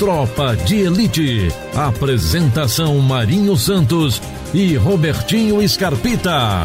Tropa de Elite. Apresentação Marinho Santos e Robertinho Scarpita.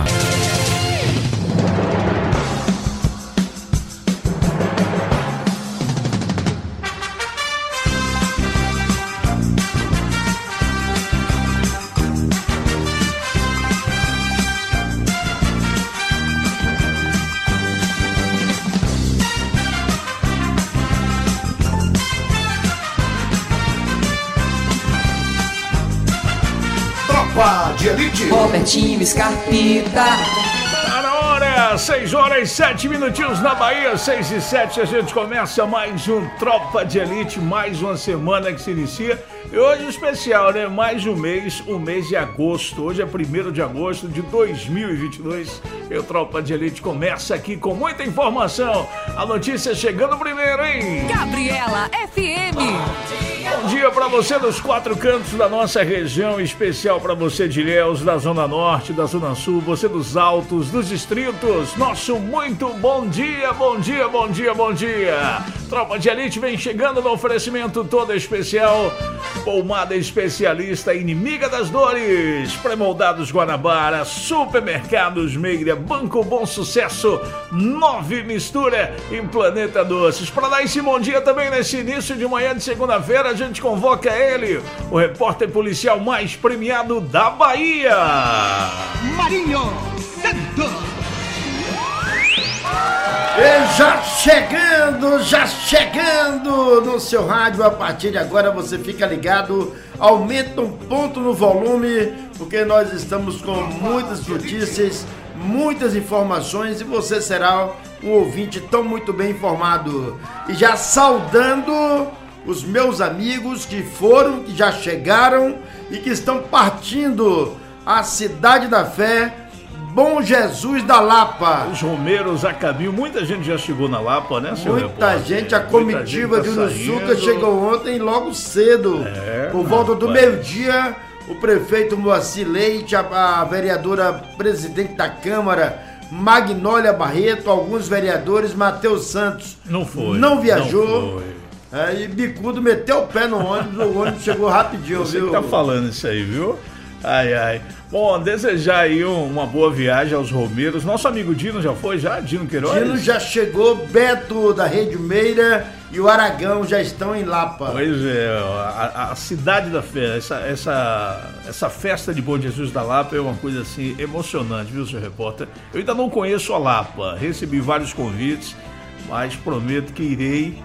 De Elite. Robertinho Scarpita. Tá na hora, 6 horas e 7 minutinhos na Bahia, 6 e 7, a gente começa mais um Tropa de Elite, mais uma semana que se inicia. E hoje especial, né? Mais um mês, o mês de agosto. Hoje é 1º de agosto de 2022. E o Tropa de Elite começa aqui com muita informação. A notícia chegando primeiro, hein? Gabriela FM. Bom dia pra você dos 4 cantos da nossa região, especial pra você de Ilhéus, da Zona Norte, da Zona Sul, você dos Altos, dos Distritos. Nosso muito bom dia, bom dia, bom dia, bom dia. Tropa de Elite vem chegando no oferecimento todo especial. Pomada especialista, inimiga das dores. Pré-moldados Guanabara, Supermercados Meira, Banco Bom Sucesso, 9 Mistura e Planeta Doces. Para dar esse bom dia também nesse início de manhã de segunda-feira, a gente convoca ele, o repórter policial mais premiado da Bahia, Marinho Santos. E já chegando no seu rádio. A partir de agora você fica ligado, aumenta um ponto no volume, porque nós estamos com muitas notícias, muitas informações, e você será um ouvinte tão muito bem informado. E já saudando os meus amigos que foram, que já chegaram e que estão partindo à Cidade da Fé, Bom Jesus da Lapa. Os romeiros a caminho, muita gente já chegou na Lapa, né, senhor Muita repórter? gente, a comitiva de Uruçuca chegou ontem logo cedo. Por volta do meio-dia, o prefeito Moacir Leite, a vereadora presidente da Câmara, Magnólia Barreto, alguns vereadores, Matheus Santos não viajou. E Bicudo meteu o pé no ônibus, o ônibus chegou rapidinho, Você viu? que tá falando isso aí, viu? Ai. Bom, desejar aí uma boa viagem aos romeiros. Nosso amigo Dino já foi, Dino Queiroz? Dino já chegou, Beto da Rede Meira e o Aragão já estão em Lapa. Pois é, a Cidade da Fé, essa festa de Bom Jesus da Lapa é uma coisa assim emocionante, viu, senhor repórter? Eu ainda não conheço a Lapa, recebi vários convites, mas prometo que irei,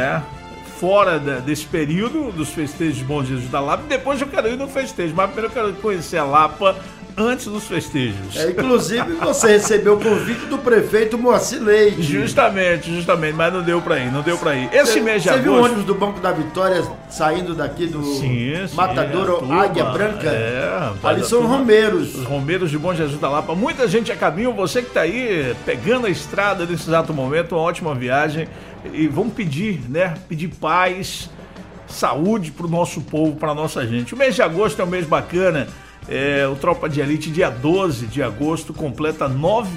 fora desse período dos festejos de Bom Jesus da Lapa. Depois eu quero ir no festejo, mas primeiro eu quero conhecer a Lapa antes dos festejos. Inclusive você recebeu o convite do prefeito Moacir Leite. Justamente, mas não deu pra ir. Esse mês de agosto... Você viu o ônibus do Banco da Vitória saindo daqui do Matadouro Águia Branca? Ali são romeiros. Os romeiros de Bom Jesus da Lapa. Muita gente a caminho, você que tá aí pegando a estrada nesse exato momento, uma ótima viagem. E vamos pedir, pedir paz, saúde pro nosso povo, pra nossa gente. O mês de agosto é um mês bacana. O Tropa de Elite, dia 12 de agosto, completa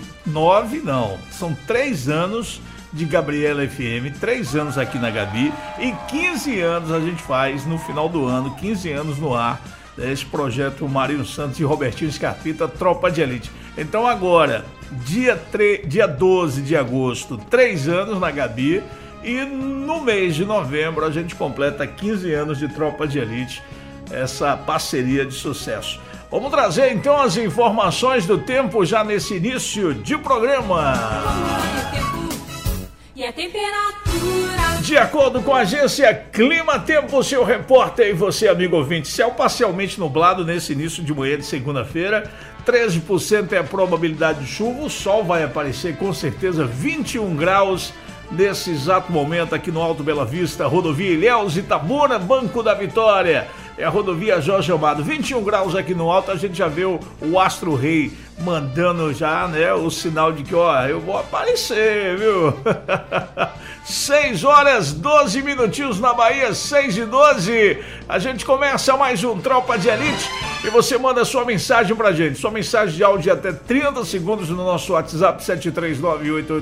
são 3 anos de Gabriela FM, 3 anos aqui na Gabi, e 15 anos a gente faz no final do ano, 15 anos no ar, esse projeto Marinho Santos e Robertinho Scarpita, Tropa de Elite. Então agora, dia 12 de agosto, 3 anos na Gabi, e no mês de novembro a gente completa 15 anos de Tropa de Elite, essa parceria de sucesso. Vamos trazer então as informações do tempo já nesse início de programa. E a temperatura. De acordo com a agência Clima Tempo, seu repórter e você, amigo ouvinte, céu parcialmente nublado nesse início de manhã de segunda-feira, 13% é a probabilidade de chuva, o sol vai aparecer com certeza, 21 graus nesse exato momento aqui no Alto Bela Vista, rodovia Ilhéus Itabuna, Banco da Vitória. É a rodovia Jorge Amado, 21 graus aqui no alto, a gente já vê o Astro Rei mandando já, o sinal de que, eu vou aparecer, viu? 6 horas, 12 minutinhos na Bahia, 6 e 12, a gente começa mais um Tropa de Elite e você manda sua mensagem pra gente, sua mensagem de áudio de até 30 segundos no nosso WhatsApp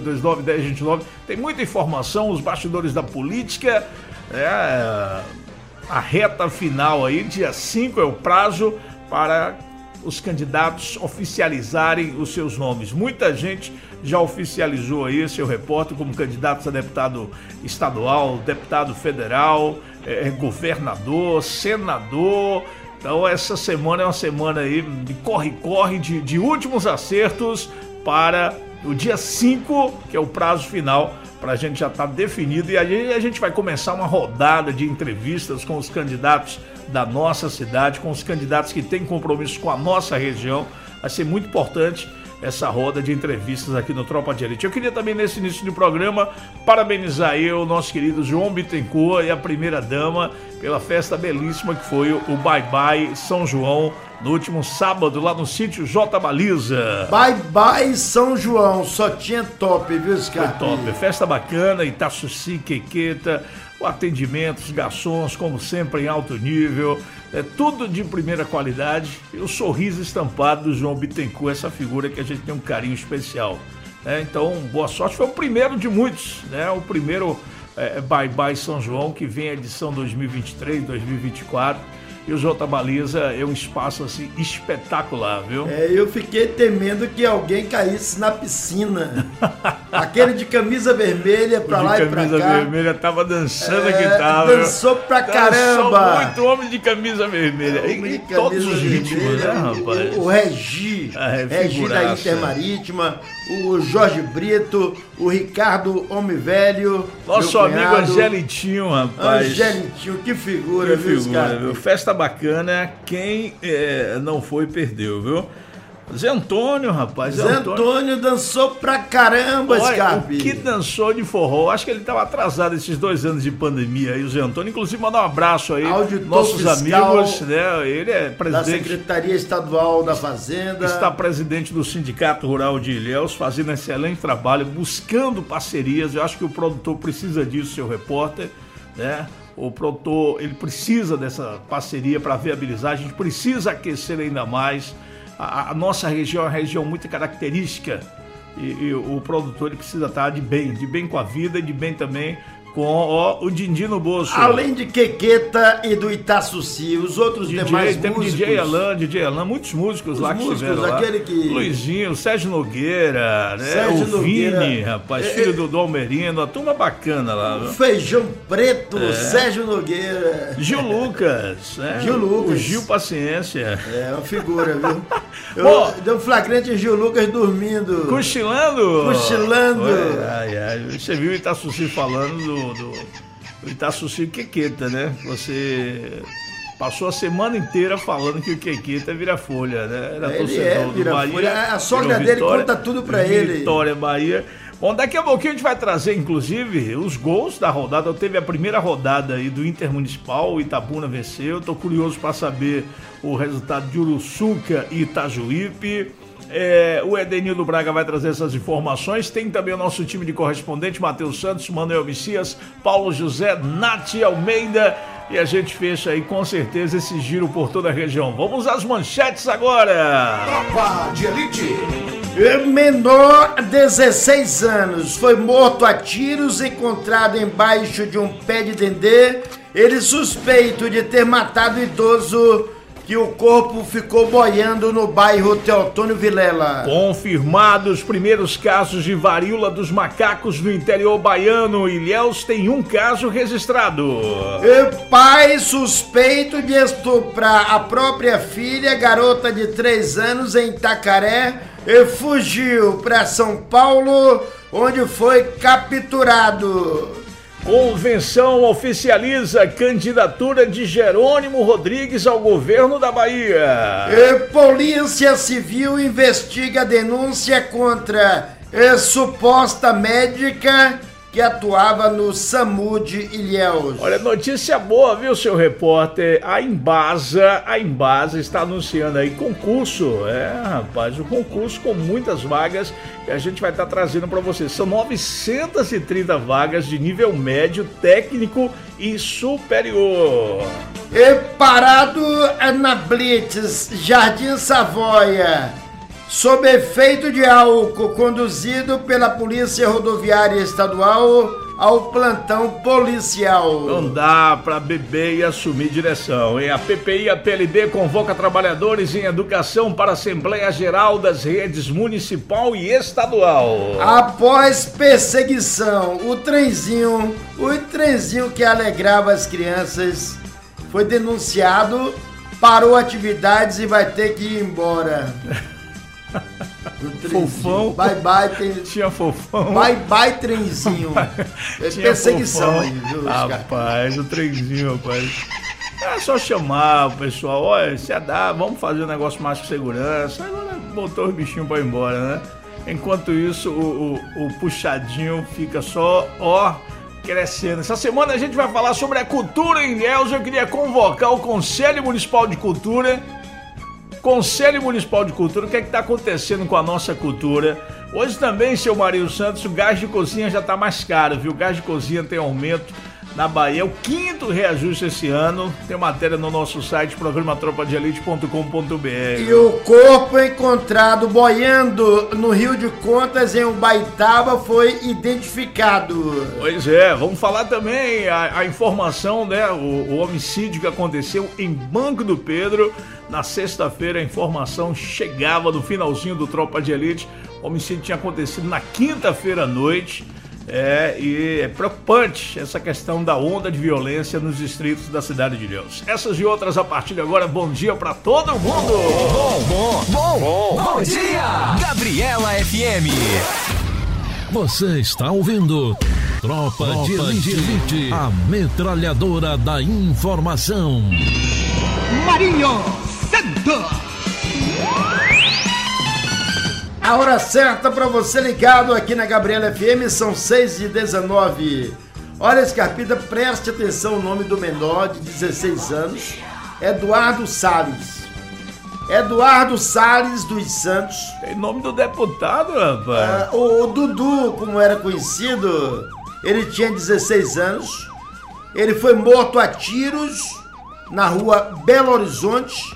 739-8829-1029, tem muita informação, os bastidores da política, a reta final aí, dia 5 é o prazo para os candidatos oficializarem os seus nomes. Muita gente já oficializou aí seu repórter como candidatos a deputado estadual, deputado federal, governador, senador. Então essa semana é uma semana aí de corre-corre, de últimos acertos para o dia 5, que é o prazo final, para a gente já estar definido. E aí a gente vai começar uma rodada de entrevistas com os candidatos da nossa cidade, com os candidatos que têm compromisso com a nossa região. Vai ser muito importante essa roda de entrevistas aqui no Tropa de Elite. Eu queria também, nesse início do programa, parabenizar o nosso querido João Bittencourt e a primeira-dama pela festa belíssima que foi o Bye Bye São João, no último sábado, lá no sítio J Baliza. Bye Bye São João, só tinha top, viu, Scarpa? Foi top, festa bacana, Itaçuci, Quequeta, o atendimento, os garçons, como sempre, em alto nível, tudo de primeira qualidade, e o sorriso estampado do João Bittencourt, essa figura que a gente tem um carinho especial. Então, boa sorte, foi o primeiro de muitos, o primeiro Bye Bye São João, que vem a edição 2023, 2024, e o J Baliza é um espaço assim espetacular, viu? Eu fiquei temendo que alguém caísse na piscina. Aquele de camisa vermelha pra lá e pra cá. Camisa vermelha tava dançando que tava. Dançou pra caramba. Dançou muito homem de camisa vermelha. Homem de todos os ritmos, né, rapaz? O Regi da Intermarítima, o Jorge Brito, o Ricardo Homem Velho. Nosso amigo Angelitinho, rapaz. Angelitinho, que figura, viu? Festa bacana, quem não foi perdeu, viu? Zé Antônio, rapaz. Zé Antônio dançou pra caramba, Scarpe. O que dançou de forró. Acho que ele estava atrasado esses 2 anos de pandemia aí, o Zé Antônio. Inclusive, mandar um abraço aí, nossos amigos, né? Ele é presidente da Secretaria Estadual da Fazenda. Está presidente do Sindicato Rural de Ilhéus, fazendo excelente trabalho, buscando parcerias. Eu acho que o produtor precisa disso, seu repórter, né? O produtor, ele precisa dessa parceria para viabilizar. A gente precisa aquecer ainda mais. A nossa região é uma região muito característica e o produtor ele precisa estar de bem com a vida e de bem também com o din-din no bolso. Além de Quequeta e do Itaçuci, os outros demais músicos. DJ Alan, muitos músicos lá que estiveram lá. Luizinho, Sérgio Nogueira, né? Vini, rapaz, filho do Almerino, a turma bacana lá. O Feijão Preto, Sérgio Nogueira. Gil Lucas, né? Gil Lucas. O Gil Paciência. É uma figura, viu? Deu um flagrante Gil Lucas dormindo. Cochilando. Você viu o Itaçuci falando do Itaçuci Quequeta, né? Você passou a semana inteira falando que o Quequeta vira folha, né? Era torcedor do Bahia. Folha. A sogra dele conta tudo pra ele. Vitória, Bahia. Bom, daqui a pouquinho a gente vai trazer, inclusive, os gols da rodada. Teve a primeira rodada aí do Intermunicipal, o Itabuna venceu. Tô curioso para saber o resultado de Uruçuca e Itajuípe. O Edenildo Braga vai trazer essas informações. Tem também o nosso time de correspondente, Matheus Santos, Manuel Messias, Paulo José, Nath Almeida. E a gente fecha aí com certeza esse giro por toda a região. Vamos às manchetes agora. Tropa de Elite. Menor, 16 anos, foi morto a tiros, encontrado embaixo de um pé de dendê. Ele suspeito de ter matado idoso, que o corpo ficou boiando no bairro Teotônio Vilela. Confirmados os primeiros casos de varíola dos macacos no interior baiano. Ilhéus tem um caso registrado. Pai suspeito de estuprar a própria filha, garota de 3 anos, em Itacaré, fugiu para São Paulo, onde foi capturado. Convenção oficializa candidatura de Jerônimo Rodrigues ao governo da Bahia. Polícia Civil investiga denúncia contra suposta médica que atuava no SAMU de Ilhéus. Olha, notícia boa, viu, seu repórter? A Embasa está anunciando aí concurso. Rapaz, um concurso com muitas vagas que a gente vai estar trazendo para vocês. São 930 vagas de nível médio, técnico e superior. Parado na Blitz, Jardim Savoia, sob efeito de álcool, conduzido pela Polícia Rodoviária Estadual, ao plantão policial. Não dá pra beber e assumir direção, hein? A PPI e a PLB convoca trabalhadores em educação para a Assembleia Geral das redes municipal e estadual. Após perseguição, o trenzinho que alegrava as crianças foi denunciado, parou atividades e vai ter que ir embora. Fofão. Bye, tinha fofão. Bye, trenzinho. É perseguição aí, viu, rapaz, o trenzinho, rapaz. É só chamar o pessoal, olha, se dá, vamos fazer um negócio mais com segurança. Agora botou os bichinhos pra ir embora, né? Enquanto isso, o puxadinho fica só, crescendo. Essa semana a gente vai falar sobre a cultura em Ilhéus. Eu queria convocar o Conselho Municipal de Cultura. Conselho Municipal de Cultura, o que é que está acontecendo com a nossa cultura? Hoje também, seu Marinho Santos, o gás de cozinha já está mais caro, viu? O gás de cozinha tem aumento na Bahia, é o 5º reajuste esse ano. Tem matéria no nosso site, programatropadeelite.com.br. E o corpo encontrado boiando no Rio de Contas, em Ubaitaba, foi identificado. Pois é, vamos falar também a informação, né? O homicídio que aconteceu em Banco do Pedro. Na sexta-feira a informação chegava no finalzinho do Tropa de Elite. O homicídio tinha acontecido na quinta-feira à noite. E é preocupante essa questão da onda de violência nos distritos da cidade de Ilhéus. Essas e outras a partir de agora. Bom dia pra todo mundo! Bom dia! Gabriela FM. Você está ouvindo Tropa de Elite, a metralhadora da informação. Marinho Santos. A hora certa para você ligado aqui na Gabriela FM, são 6h19. Olha, Scarpita, preste atenção o nome do menor de 16 anos, Eduardo Salles. Eduardo Salles dos Santos. Tem nome do deputado, rapaz. O Dudu, como era conhecido, ele tinha 16 anos. Ele foi morto a tiros na rua Belo Horizonte,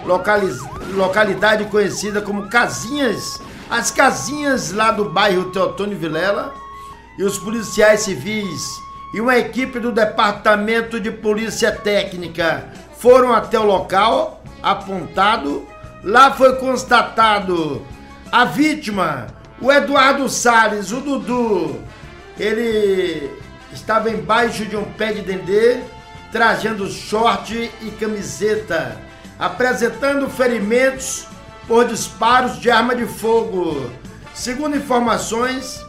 localidade conhecida como Casinhas, as Casinhas lá do bairro Teotônio Vilela. E os policiais civis e uma equipe do Departamento de Polícia Técnica foram até o local apontado. Lá foi constatado a vítima, o Eduardo Salles, o Dudu. Ele estava embaixo de um pé de dendê, trajando short e camiseta, apresentando ferimentos por disparos de arma de fogo. Segundo informações,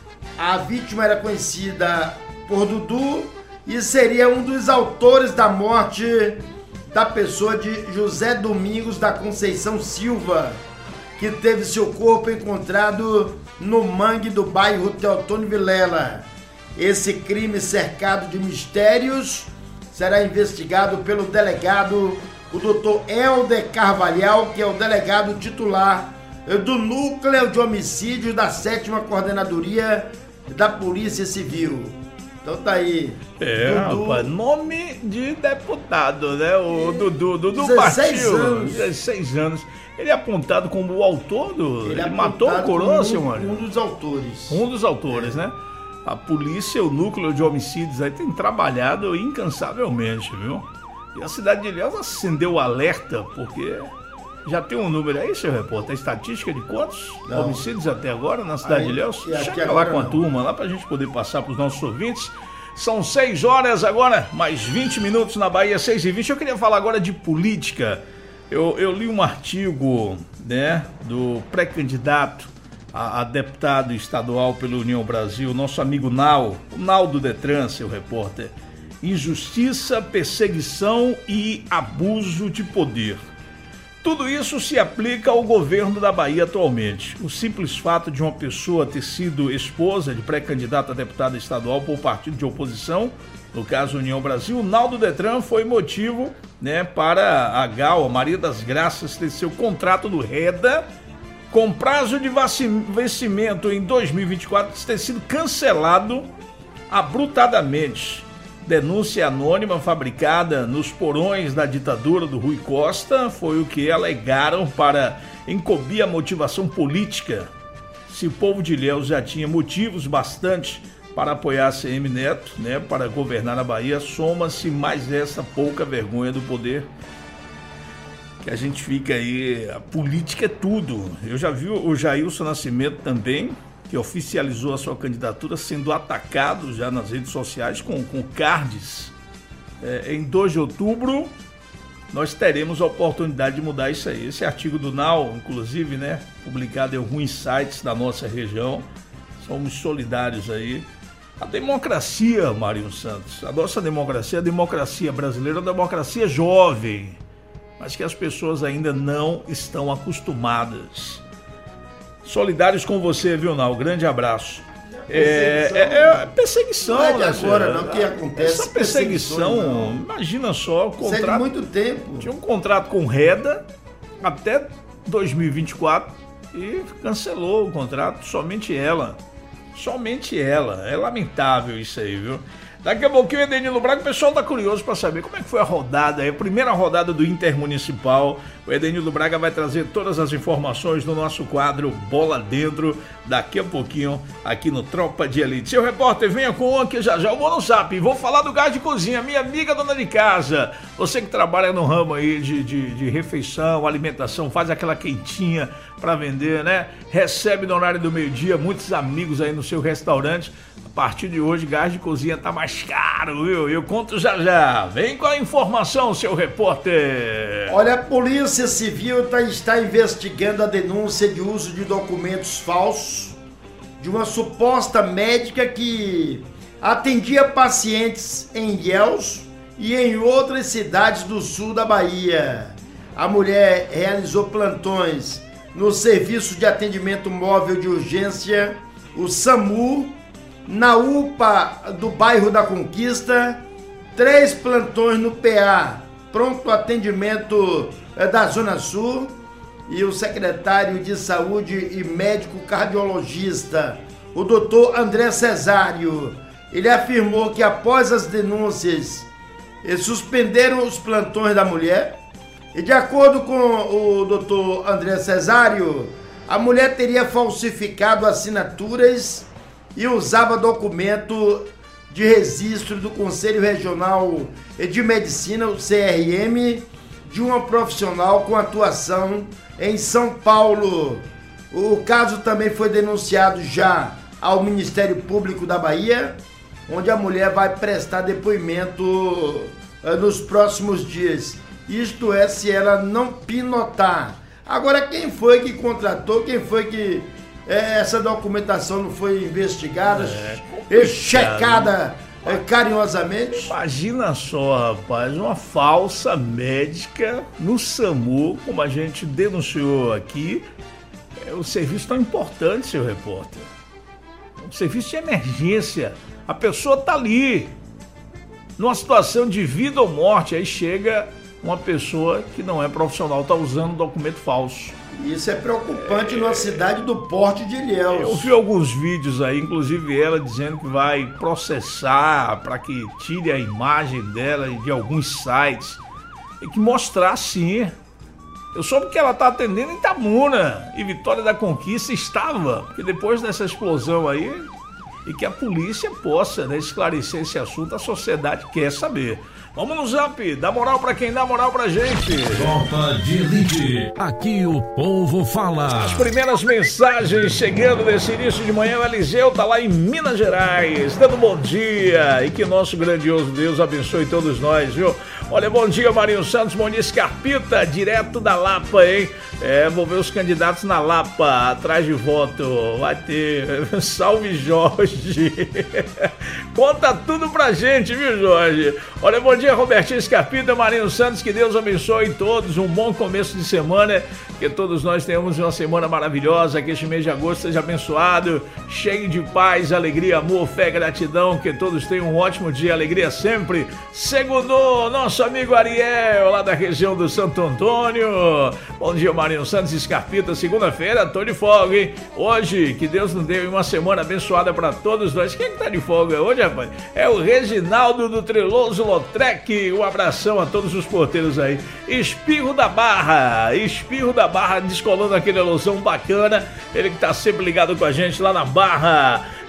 a vítima era conhecida por Dudu e seria um dos autores da morte da pessoa de José Domingos da Conceição Silva, que teve seu corpo encontrado no mangue do bairro Teotônio Vilela. Esse crime cercado de mistérios será investigado pelo delegado, o Dr. Helder Carvalhal, que é o delegado titular do Núcleo de Homicídio da 7ª Coordenadoria da Polícia Civil. Então tá aí. Dudu, rapaz, nome de deputado, né? O Dudu 16 anos. 16 anos. Ele é apontado como o autor do... Ele matou o Coroa, seu mano? Um dos autores. Um dos autores, né? A polícia, o núcleo de homicídios aí tem trabalhado incansavelmente, viu? E a cidade de Ilhéus acendeu o alerta, porque já tem um número aí, seu repórter, a estatística de quantos homicídios até agora na cidade de Ilhéus? Chega lá com a turma, lá pra gente poder passar pros nossos ouvintes. São 6 horas agora, mais 20 minutos na Bahia, 6h20. Eu queria falar agora de política. Eu li um artigo, né, do pré-candidato a deputado estadual pela União Brasil, nosso amigo Nau, o Nau do Detran, seu repórter. Injustiça, perseguição e abuso de poder. Tudo isso se aplica ao governo da Bahia atualmente. O simples fato de uma pessoa ter sido esposa de pré-candidato a deputada estadual por partido de oposição, no caso União Brasil, o Naldo Detran foi motivo, né, para a GAL, a Maria das Graças, ter seu contrato do REDA, com prazo de vencimento em 2024, ter sido cancelado abruptamente. Denúncia anônima fabricada nos porões da ditadura do Rui Costa foi o que alegaram para encobrir a motivação política. Se o povo de Ilhéus já tinha motivos bastante para apoiar a CM Neto, né, para governar a Bahia, soma-se mais essa pouca vergonha do poder, que a gente fica aí, a política é tudo. Eu já vi o Jailson Nascimento também, que oficializou a sua candidatura, sendo atacado já nas redes sociais com cards. Em 2 de outubro, nós teremos a oportunidade de mudar isso aí. Esse artigo do Now, inclusive, né, publicado em alguns sites da nossa região, somos solidários aí. A democracia, Marinho Santos, a nossa democracia, a democracia brasileira, é uma democracia jovem, mas que as pessoas ainda não estão acostumadas. Solidários com você, viu, Nau? Grande abraço. Perseguição, não é de né, agora, não, que acontece. Essa perseguição, imagina só, o contrato. Isso é de muito tempo. Tinha um contrato com Reda até 2024 e cancelou o contrato, somente ela. Somente ela. É lamentável isso aí, viu? Daqui a pouquinho, Edenildo Braga, o pessoal tá curioso para saber como é que foi a rodada aí, a primeira rodada do Intermunicipal. O Edenildo Braga vai trazer todas as informações no nosso quadro Bola Dentro, daqui a pouquinho, aqui no Tropa de Elite. Seu repórter, venha com aqui já eu vou no Zap, vou falar do gás de cozinha, minha amiga dona de casa, você que trabalha no ramo aí de refeição, alimentação, faz aquela quentinha para vender, né? Recebe no horário do meio-dia, muitos amigos aí no seu restaurante. A partir de hoje, gás de cozinha tá mais caro, viu? Eu conto já. Vem com a informação, seu repórter. Olha, a Polícia Civil está investigando a denúncia de uso de documentos falsos de uma suposta médica que atendia pacientes em Ilhéus e em outras cidades do sul da Bahia. A mulher realizou plantões no Serviço de Atendimento Móvel de Urgência, o SAMU, na UPA do bairro da Conquista, 3 plantões no PA, pronto atendimento da Zona Sul, e o secretário de Saúde e médico cardiologista, o doutor André Cesário, ele afirmou que após as denúncias, eles suspenderam os plantões da mulher, e de acordo com o doutor André Cesário, a mulher teria falsificado assinaturas e usava documento de registro do Conselho Regional de Medicina, o CRM, de uma profissional com atuação em São Paulo. O caso também foi denunciado já ao Ministério Público da Bahia, onde a mulher vai prestar depoimento nos próximos dias. Isto é, se ela não pinotar. Agora, quem foi que contratou, quem foi que essa documentação não foi investigada, checada carinhosamente? Imagina só, rapaz, uma falsa médica no SAMU, como a gente denunciou aqui. O serviço tão importante, seu repórter. Um serviço de emergência. A pessoa tá ali, numa situação de vida ou morte, aí chega uma pessoa que não é profissional, tá usando documento falso. Isso é preocupante numa cidade do porte de Ilhéus. Eu vi alguns vídeos aí, inclusive ela dizendo que vai processar para que tire a imagem dela de alguns sites. Tem que mostrar sim. Eu soube que ela está atendendo em Itabuna e Vitória da Conquista estava, porque depois dessa explosão aí, e que a polícia possa, né, esclarecer esse assunto, a sociedade quer saber. Vamos no Zap, dá moral pra quem dá moral pra gente. Tropa de Elite, aqui o povo fala. As primeiras mensagens chegando nesse início de manhã, o Eliseu tá lá em Minas Gerais, dando bom dia, e que nosso grandioso Deus abençoe todos nós, viu? Olha, bom dia, Marinho Santos, bom dia, Scarpita, direto da Lapa, hein? Vou ver os candidatos na Lapa, atrás de voto, vai ter, salve Jorge. Conta tudo pra gente, viu, Jorge? Olha, bom dia, Robertinho Scarpita, Marinho Santos, que Deus abençoe todos, um bom começo de semana, que todos nós tenhamos uma semana maravilhosa, que este mês de agosto seja abençoado, cheio de paz, alegria, amor, fé, gratidão, que todos tenham um ótimo dia, alegria sempre. Segundo nosso amigo Ariel, lá da região do Santo Antônio. Bom dia, Marinho Santos e Scarpita, segunda-feira, tô de folga, hein? Hoje, que Deus nos dê uma semana abençoada para todos nós. Quem é que tá de folga hoje, rapaz? É o Reginaldo do Treloso Lotrec. Um abração a todos os porteiros aí. Espirro da Barra, descolando aquele alusão bacana. Ele que tá sempre ligado com a gente lá na Barra.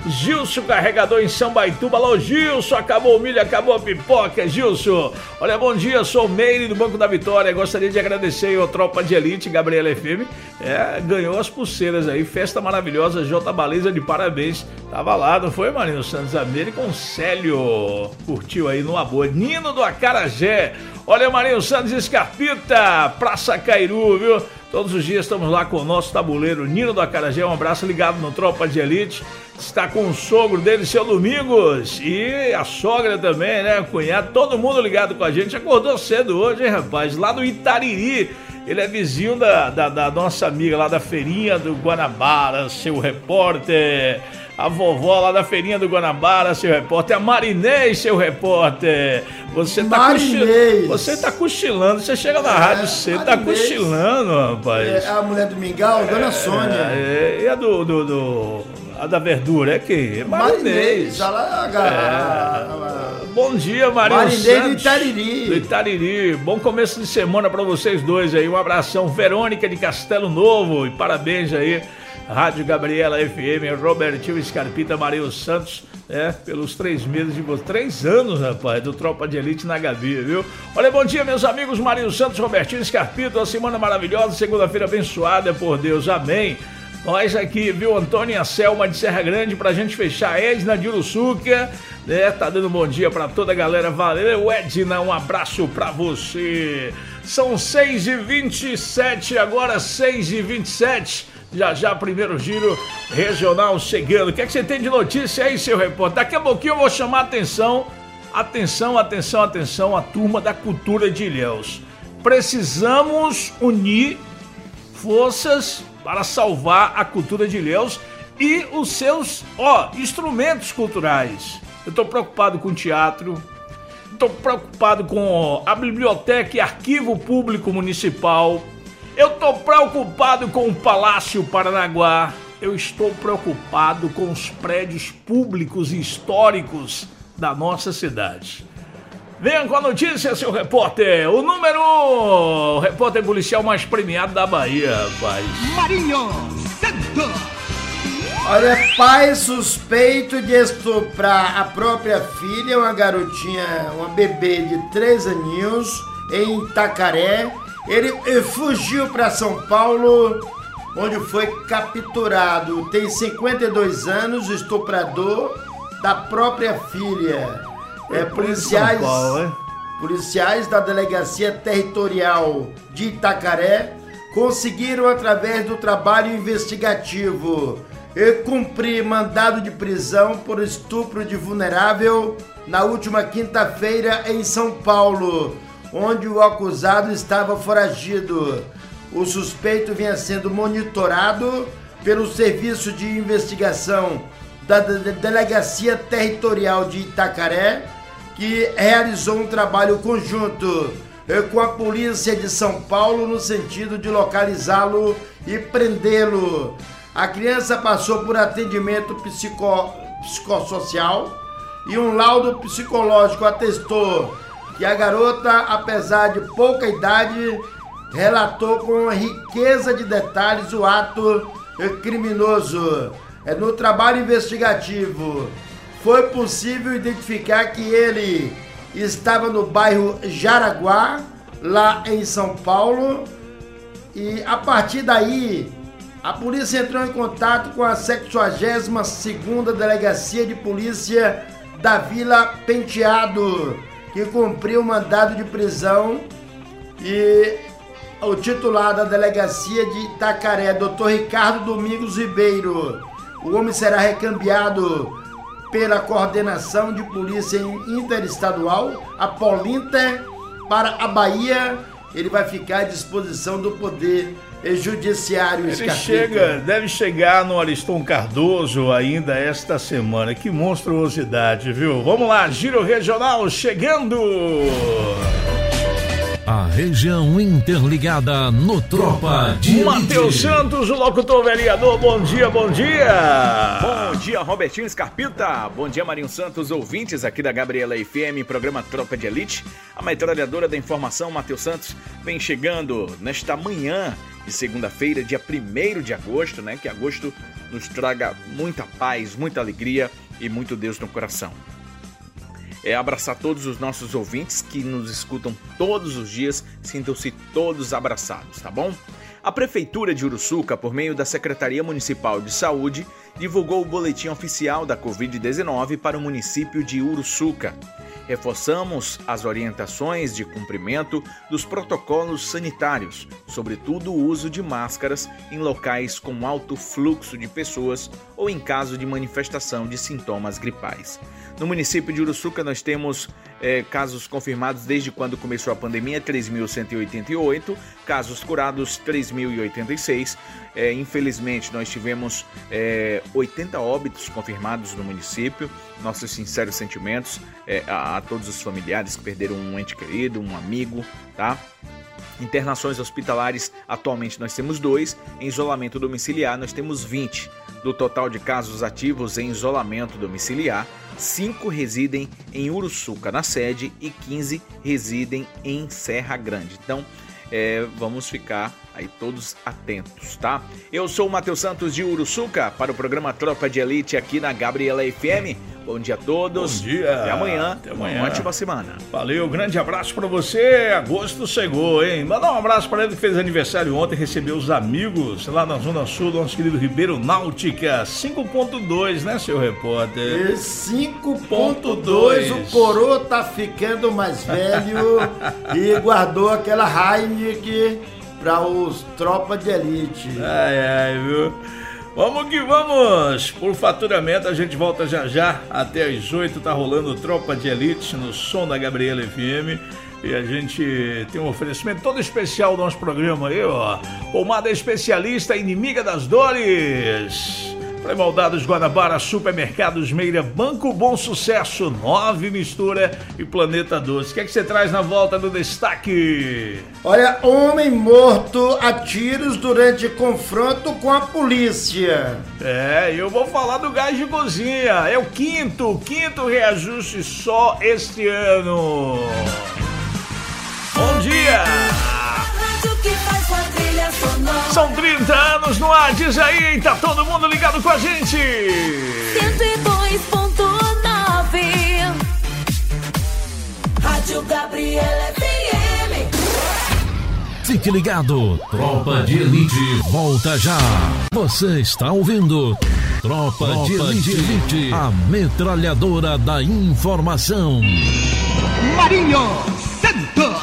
Gilson Carregador em São Baituba. Alô, Gilson, acabou o milho, acabou a pipoca, Gilson. Olha, bom dia, sou o Meire do Banco da Vitória. Gostaria de agradecer ao Tropa de Elite, Gabriela FM. Ganhou as pulseiras aí, festa maravilhosa, J Baliza de parabéns. Tava lá, não foi, Marinho Santos América com Célio. Curtiu aí numa boa. Nino do Acarajé. Olha, Marinho Santos Escarpita, Praça Cairu, viu? Todos os dias estamos lá com o nosso tabuleiro Nino do Acarajé. Um abraço ligado no Tropa de Elite. Está com o sogro dele, seu Domingos. E a sogra também, né? O cunhado, todo mundo ligado com a gente. Acordou cedo hoje, hein, rapaz? Lá do Itariri. Ele é vizinho da nossa amiga lá da Feirinha do Guanabara, seu repórter. A vovó lá da Feirinha do Guanabara, seu repórter. A Marinês, seu repórter. Você tá cochilando. Você chega na rádio cedo, tá cochilando, rapaz. É a mulher do Mingau, Dona Sônia. E a a da verdura é que? Marinês. Bom dia, Marinho Santos. Marinês do Itariri. Do Itariri. Bom começo de semana pra vocês dois aí. Um abração. Verônica de Castelo Novo. E parabéns aí. Rádio Gabriela FM, Robertinho Escarpita, Marinho Santos, pelos 3 meses de 3 anos, rapaz, do Tropa de Elite na Gabi, viu? Olha, bom dia, meus amigos, Marinho Santos, Robertinho Escarpita, uma semana maravilhosa, segunda-feira abençoada por Deus, amém. Nós aqui, viu, Antônio e a Selma de Serra Grande, pra gente fechar, Edna de Uruçuca, tá dando um bom dia pra toda a galera, valeu, Edna, um abraço pra você. São 6h27, agora 6h27, já primeiro giro regional chegando. O que é que você tem de notícia aí, seu repórter? Daqui a pouquinho eu vou chamar a atenção, a turma da cultura de Ilhéus. Precisamos unir forças para salvar a cultura de Ilhéus e os seus instrumentos culturais. Eu estou preocupado com o teatro, estou preocupado com a biblioteca e arquivo público municipal. Eu estou preocupado com o Palácio Paranaguá. Eu estou preocupado com os prédios públicos e históricos da nossa cidade. Venha com a notícia, seu repórter. O repórter policial mais premiado da Bahia, rapaz. Marinho Santos. Olha, pai suspeito de estuprar a própria filha, uma garotinha, uma bebê de 3 aninhos, em Itacaré. Ele fugiu para São Paulo, onde foi capturado. Tem 52 anos, estuprador da própria filha. Policiais da Delegacia Territorial de Itacaré conseguiram, através do trabalho investigativo, cumprir mandado de prisão por estupro de vulnerável na última quinta-feira em São Paulo, onde o acusado estava foragido. O suspeito vinha sendo monitorado pelo Serviço de Investigação da Delegacia Territorial de Itacaré, que realizou um trabalho conjunto com a Polícia de São Paulo no sentido de localizá-lo e prendê-lo. A criança passou por atendimento psicossocial e um laudo psicológico atestou que a garota, apesar de pouca idade, relatou com riqueza de detalhes o ato criminoso. No trabalho investigativo, foi possível identificar que ele estava no bairro Jaraguá, lá em São Paulo, e a partir daí, a polícia entrou em contato com a 62ª Delegacia de Polícia da Vila Penteado, que cumpriu o mandado de prisão, e o titular da delegacia de Itacaré, Dr. Ricardo Domingos Ribeiro. O homem será recambiado pela Coordenação de Polícia Interestadual, a Polinter, para a Bahia. Ele vai ficar à disposição do Poder Judiciário. Ele deve chegar no Ariston Cardoso ainda esta semana. Que monstruosidade, viu? Vamos lá, Giro Regional chegando! A região interligada no Tropa de Elite. Matheus Santos, o locutor vereador, bom dia, bom dia! Bom dia, Robertinho Escarpita, bom dia, Marinho Santos, ouvintes aqui da Gabriela FM, programa Tropa de Elite. A metralhadora da informação, Matheus Santos, vem chegando nesta manhã de segunda-feira, dia 1º de agosto, né? Que agosto nos traga muita paz, muita alegria e muito Deus no coração. Abraçar todos os nossos ouvintes que nos escutam todos os dias, sintam-se todos abraçados, tá bom? A Prefeitura de Uruçuca, por meio da Secretaria Municipal de Saúde, divulgou o boletim oficial da Covid-19 para o município de Uruçuca. Reforçamos as orientações de cumprimento dos protocolos sanitários, sobretudo o uso de máscaras em locais com alto fluxo de pessoas ou em caso de manifestação de sintomas gripais. No município de Uruçuca nós temos casos confirmados desde quando começou a pandemia, 3.188, casos curados, 3.086. Infelizmente nós tivemos 80 óbitos confirmados no município. Nossos sinceros sentimentos a todos os familiares que perderam um ente querido, um amigo, tá? Internações hospitalares, atualmente nós temos 2, em isolamento domiciliar nós temos 20. Do total de casos ativos em isolamento domiciliar, 5 residem em Uruçuca, na sede, e 15 residem em Serra Grande. Então, vamos ficar aí todos atentos, tá? Eu sou o Matheus Santos de Uruçuca para o programa Tropa de Elite aqui na Gabriela FM. Bom dia a todos. Bom dia. Até amanhã. Até amanhã. Uma ótima semana. Valeu, grande abraço pra você. Agosto chegou, hein? Mandar um abraço pra ele que fez aniversário ontem, recebeu os amigos lá na Zona Sul do nosso querido Ribeiro Náutica. 5.2, né, seu repórter? 5.2, o coroa tá ficando mais velho e guardou aquela Heineken para os Tropa de Elite. Ai, viu? Vamos que vamos! Por faturamento, a gente volta já até às 8, tá rolando Tropa de Elite no som da Gabriela FM. E a gente tem um oferecimento todo especial do nosso programa aí, ó. Pomada especialista, inimiga das dores. Pré-moldados Guanabara, Supermercados Meira, Banco Bom Sucesso, 9 Mistura e Planeta Doce. O que é que você traz na volta do destaque? Olha, homem morto a tiros durante confronto com a polícia. Eu vou falar do gás de cozinha. É o quinto reajuste só este ano. Bom dia! São 30 anos no ar, diz aí, tá todo mundo ligado com a gente? 102.9 Rádio Gabriela FM. Fique ligado, Tropa de Elite volta já. Você está ouvindo Tropa de Elite, a metralhadora da informação. Marinho Santos.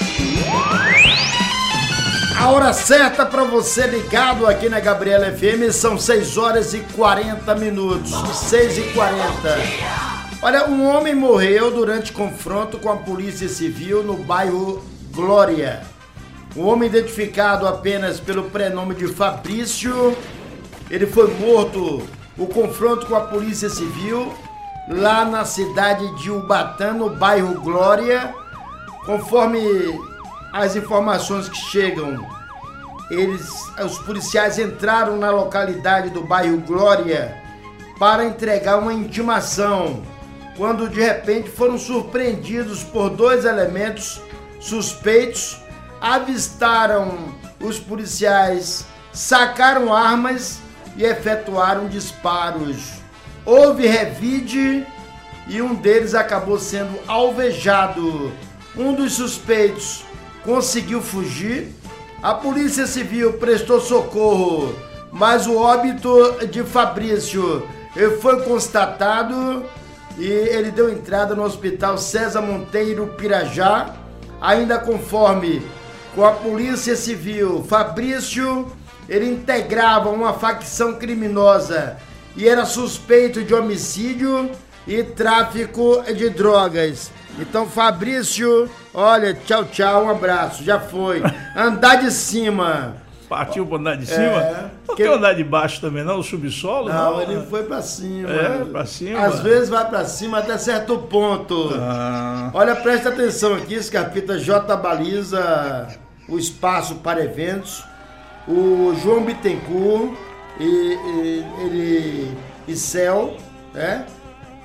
A hora certa para você ligado aqui na Gabriela FM são 6 horas e 40 minutos. 6h40. Olha, um homem morreu durante confronto com a Polícia Civil no bairro Glória. O homem, identificado apenas pelo prenome de Fabrício, ele foi morto. O confronto com a Polícia Civil lá na cidade de Ubatã, no bairro Glória. Conforme as informações que chegam, os policiais entraram na localidade do bairro Glória para entregar uma intimação, quando de repente foram surpreendidos por 2 elementos suspeitos, avistaram os policiais, sacaram armas e efetuaram disparos. Houve revide e um deles acabou sendo alvejado. Um dos suspeitos conseguiu fugir. A Polícia Civil prestou socorro, mas o óbito de Fabrício foi constatado e ele deu entrada no Hospital César Monteiro Pirajá. Ainda conforme com a Polícia Civil, Fabrício, ele integrava uma facção criminosa e era suspeito de homicídio e tráfico de drogas. Então, Fabrício, olha, tchau, um abraço, já foi. Andar de cima. Partiu pra andar de cima? Não tem andar de baixo também, não? O subsolo? Não, ele foi pra cima. Pra cima? Às vezes vai pra cima até certo ponto. Olha, presta atenção aqui, Scarpita. J Baliza, o espaço para eventos. O João Bittencourt e Céu, né?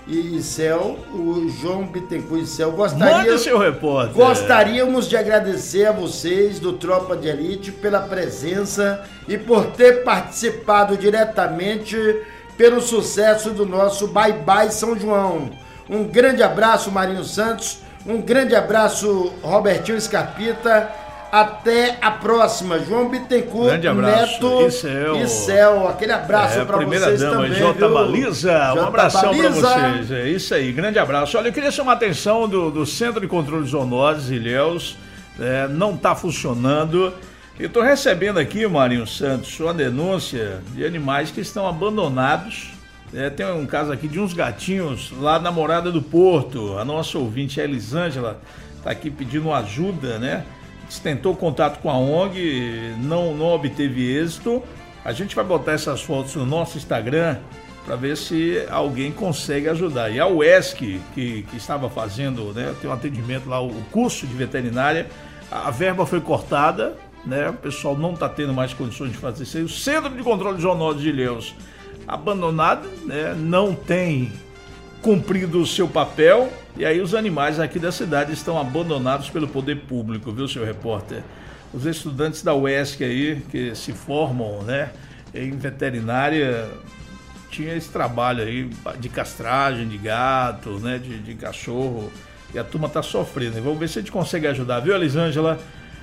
e Céu, o João Bittencourt e Céu, Manda, seu repórter. Gostaríamos de agradecer a vocês do Tropa de Elite pela presença e por ter participado diretamente pelo sucesso do nosso Bye Bye São João. Um grande abraço, Marinho Santos, um grande abraço, Robertinho Scarpita. Até a próxima, João Bittencourt, grande abraço. Neto e Céu. Aquele abraço para vocês dama, também, J. Baliza, um abração para vocês. É isso aí, grande abraço. Olha, eu queria chamar a atenção do Centro de Controle de Zoonoses, Ilhéus, não está funcionando. Eu estou recebendo aqui, Marinho Santos, uma denúncia de animais que estão abandonados. Tem um caso aqui de uns gatinhos lá na Morada do Porto. A nossa ouvinte, a Elisângela, está aqui pedindo ajuda, né? Tentou contato com a ONG, não obteve êxito. A gente vai botar essas fotos no nosso Instagram para ver se alguém consegue ajudar. E a UESC, que estava fazendo, né, tem um atendimento lá, o curso de veterinária, a verba foi cortada, né, o pessoal não está tendo mais condições de fazer isso aí. O Centro de Controle de Zoonoses de Ilhéus abandonado, né, não tem cumprido o seu papel, e aí os animais aqui da cidade estão abandonados pelo poder público, viu, seu repórter? Os estudantes da UESC aí, que se formam, né, em veterinária, tinha esse trabalho aí de castragem de gato, né, de cachorro, e a turma tá sofrendo. Vamos ver se a gente consegue ajudar, viu, Elisângela?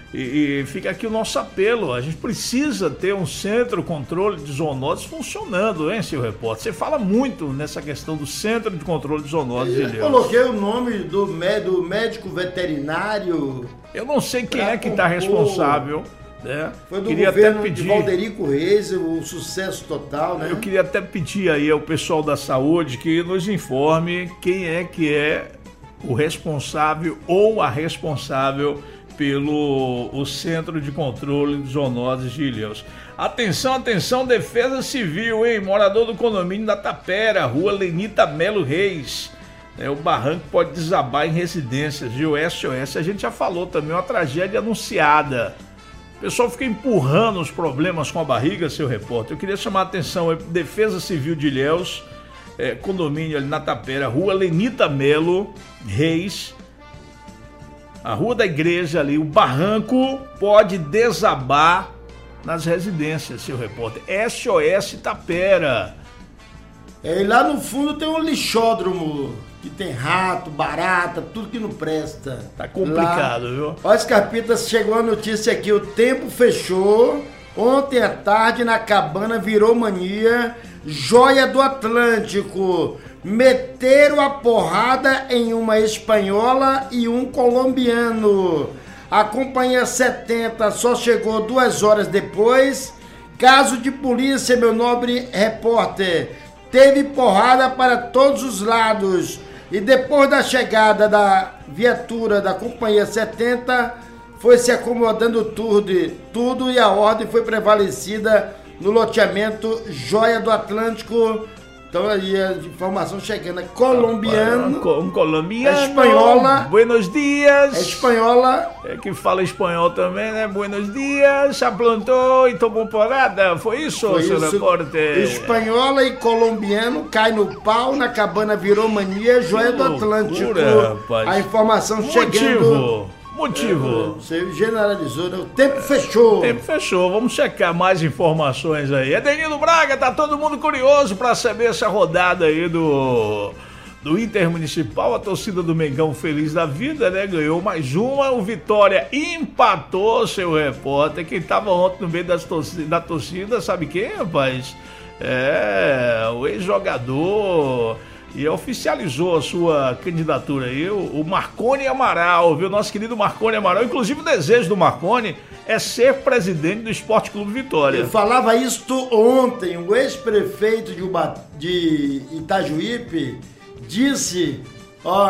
E fica aqui o nosso apelo, a gente precisa ter um centro de controle de zoonoses funcionando, hein, seu repórter? Você fala muito nessa questão do centro de controle de zoonoses. Eu coloquei o nome do médico veterinário. Eu não sei quem é que está responsável, né? Foi do queria governo até pedir, de Valderico Reis, o sucesso total, né? Eu queria até pedir aí ao pessoal da saúde que nos informe quem é que é o responsável ou a responsável pelo o Centro de Controle de Zoonoses de Ilhéus. Atenção, atenção, Defesa Civil, hein? Morador do condomínio da Tapera, rua Lenita Melo Reis. O barranco pode desabar em residências, viu? SOS, a gente já falou também, uma tragédia anunciada. O pessoal fica empurrando os problemas com a barriga, seu repórter. Eu queria chamar a atenção, Defesa Civil de Ilhéus, condomínio ali na Tapera, rua Lenita Melo Reis, a rua da igreja ali, o barranco pode desabar nas residências, seu repórter. SOS Tapera. E lá no fundo tem um lixódromo, que tem rato, barata, tudo que não presta. Tá complicado, lá, viu? Ó, Scarpitas, chegou a notícia aqui, o tempo fechou. Ontem à tarde na cabana virou mania. Joia do Atlântico. Meteram a porrada em uma espanhola e um colombiano. A companhia 70 só chegou 2 horas depois. Caso de polícia, meu nobre repórter. Teve porrada para todos os lados. E depois da chegada da viatura da companhia 70, foi se acomodando tudo e a ordem foi prevalecida no loteamento Joia do Atlântico. Então aí a informação chegando, colombiano, colombiano, espanhola, buenos dias, espanhola, que fala espanhol também, né? Buenos dias, já plantou e tomou porrada, foi isso, seu repórter? Espanhola e colombiano cai no pau, na cabana virou mania, Joia do Atlântico. Rapaz. A informação chegando. Motivo. Você generalizou, né? O tempo fechou. O tempo fechou. Vamos checar mais informações aí. Edenildo Braga, tá todo mundo curioso para saber essa rodada aí do Intermunicipal. A torcida do Mengão feliz da vida, né? Ganhou mais uma. O Vitória empatou, seu repórter. Quem tava ontem no meio da torcida, sabe quem, rapaz? O ex-jogador... E oficializou a sua candidatura aí, o Marconi Amaral, viu? Nosso querido Marconi Amaral. Inclusive, o desejo do Marconi é ser presidente do Esporte Clube Vitória. Eu falava isto ontem. O ex-prefeito de Itajuípe disse,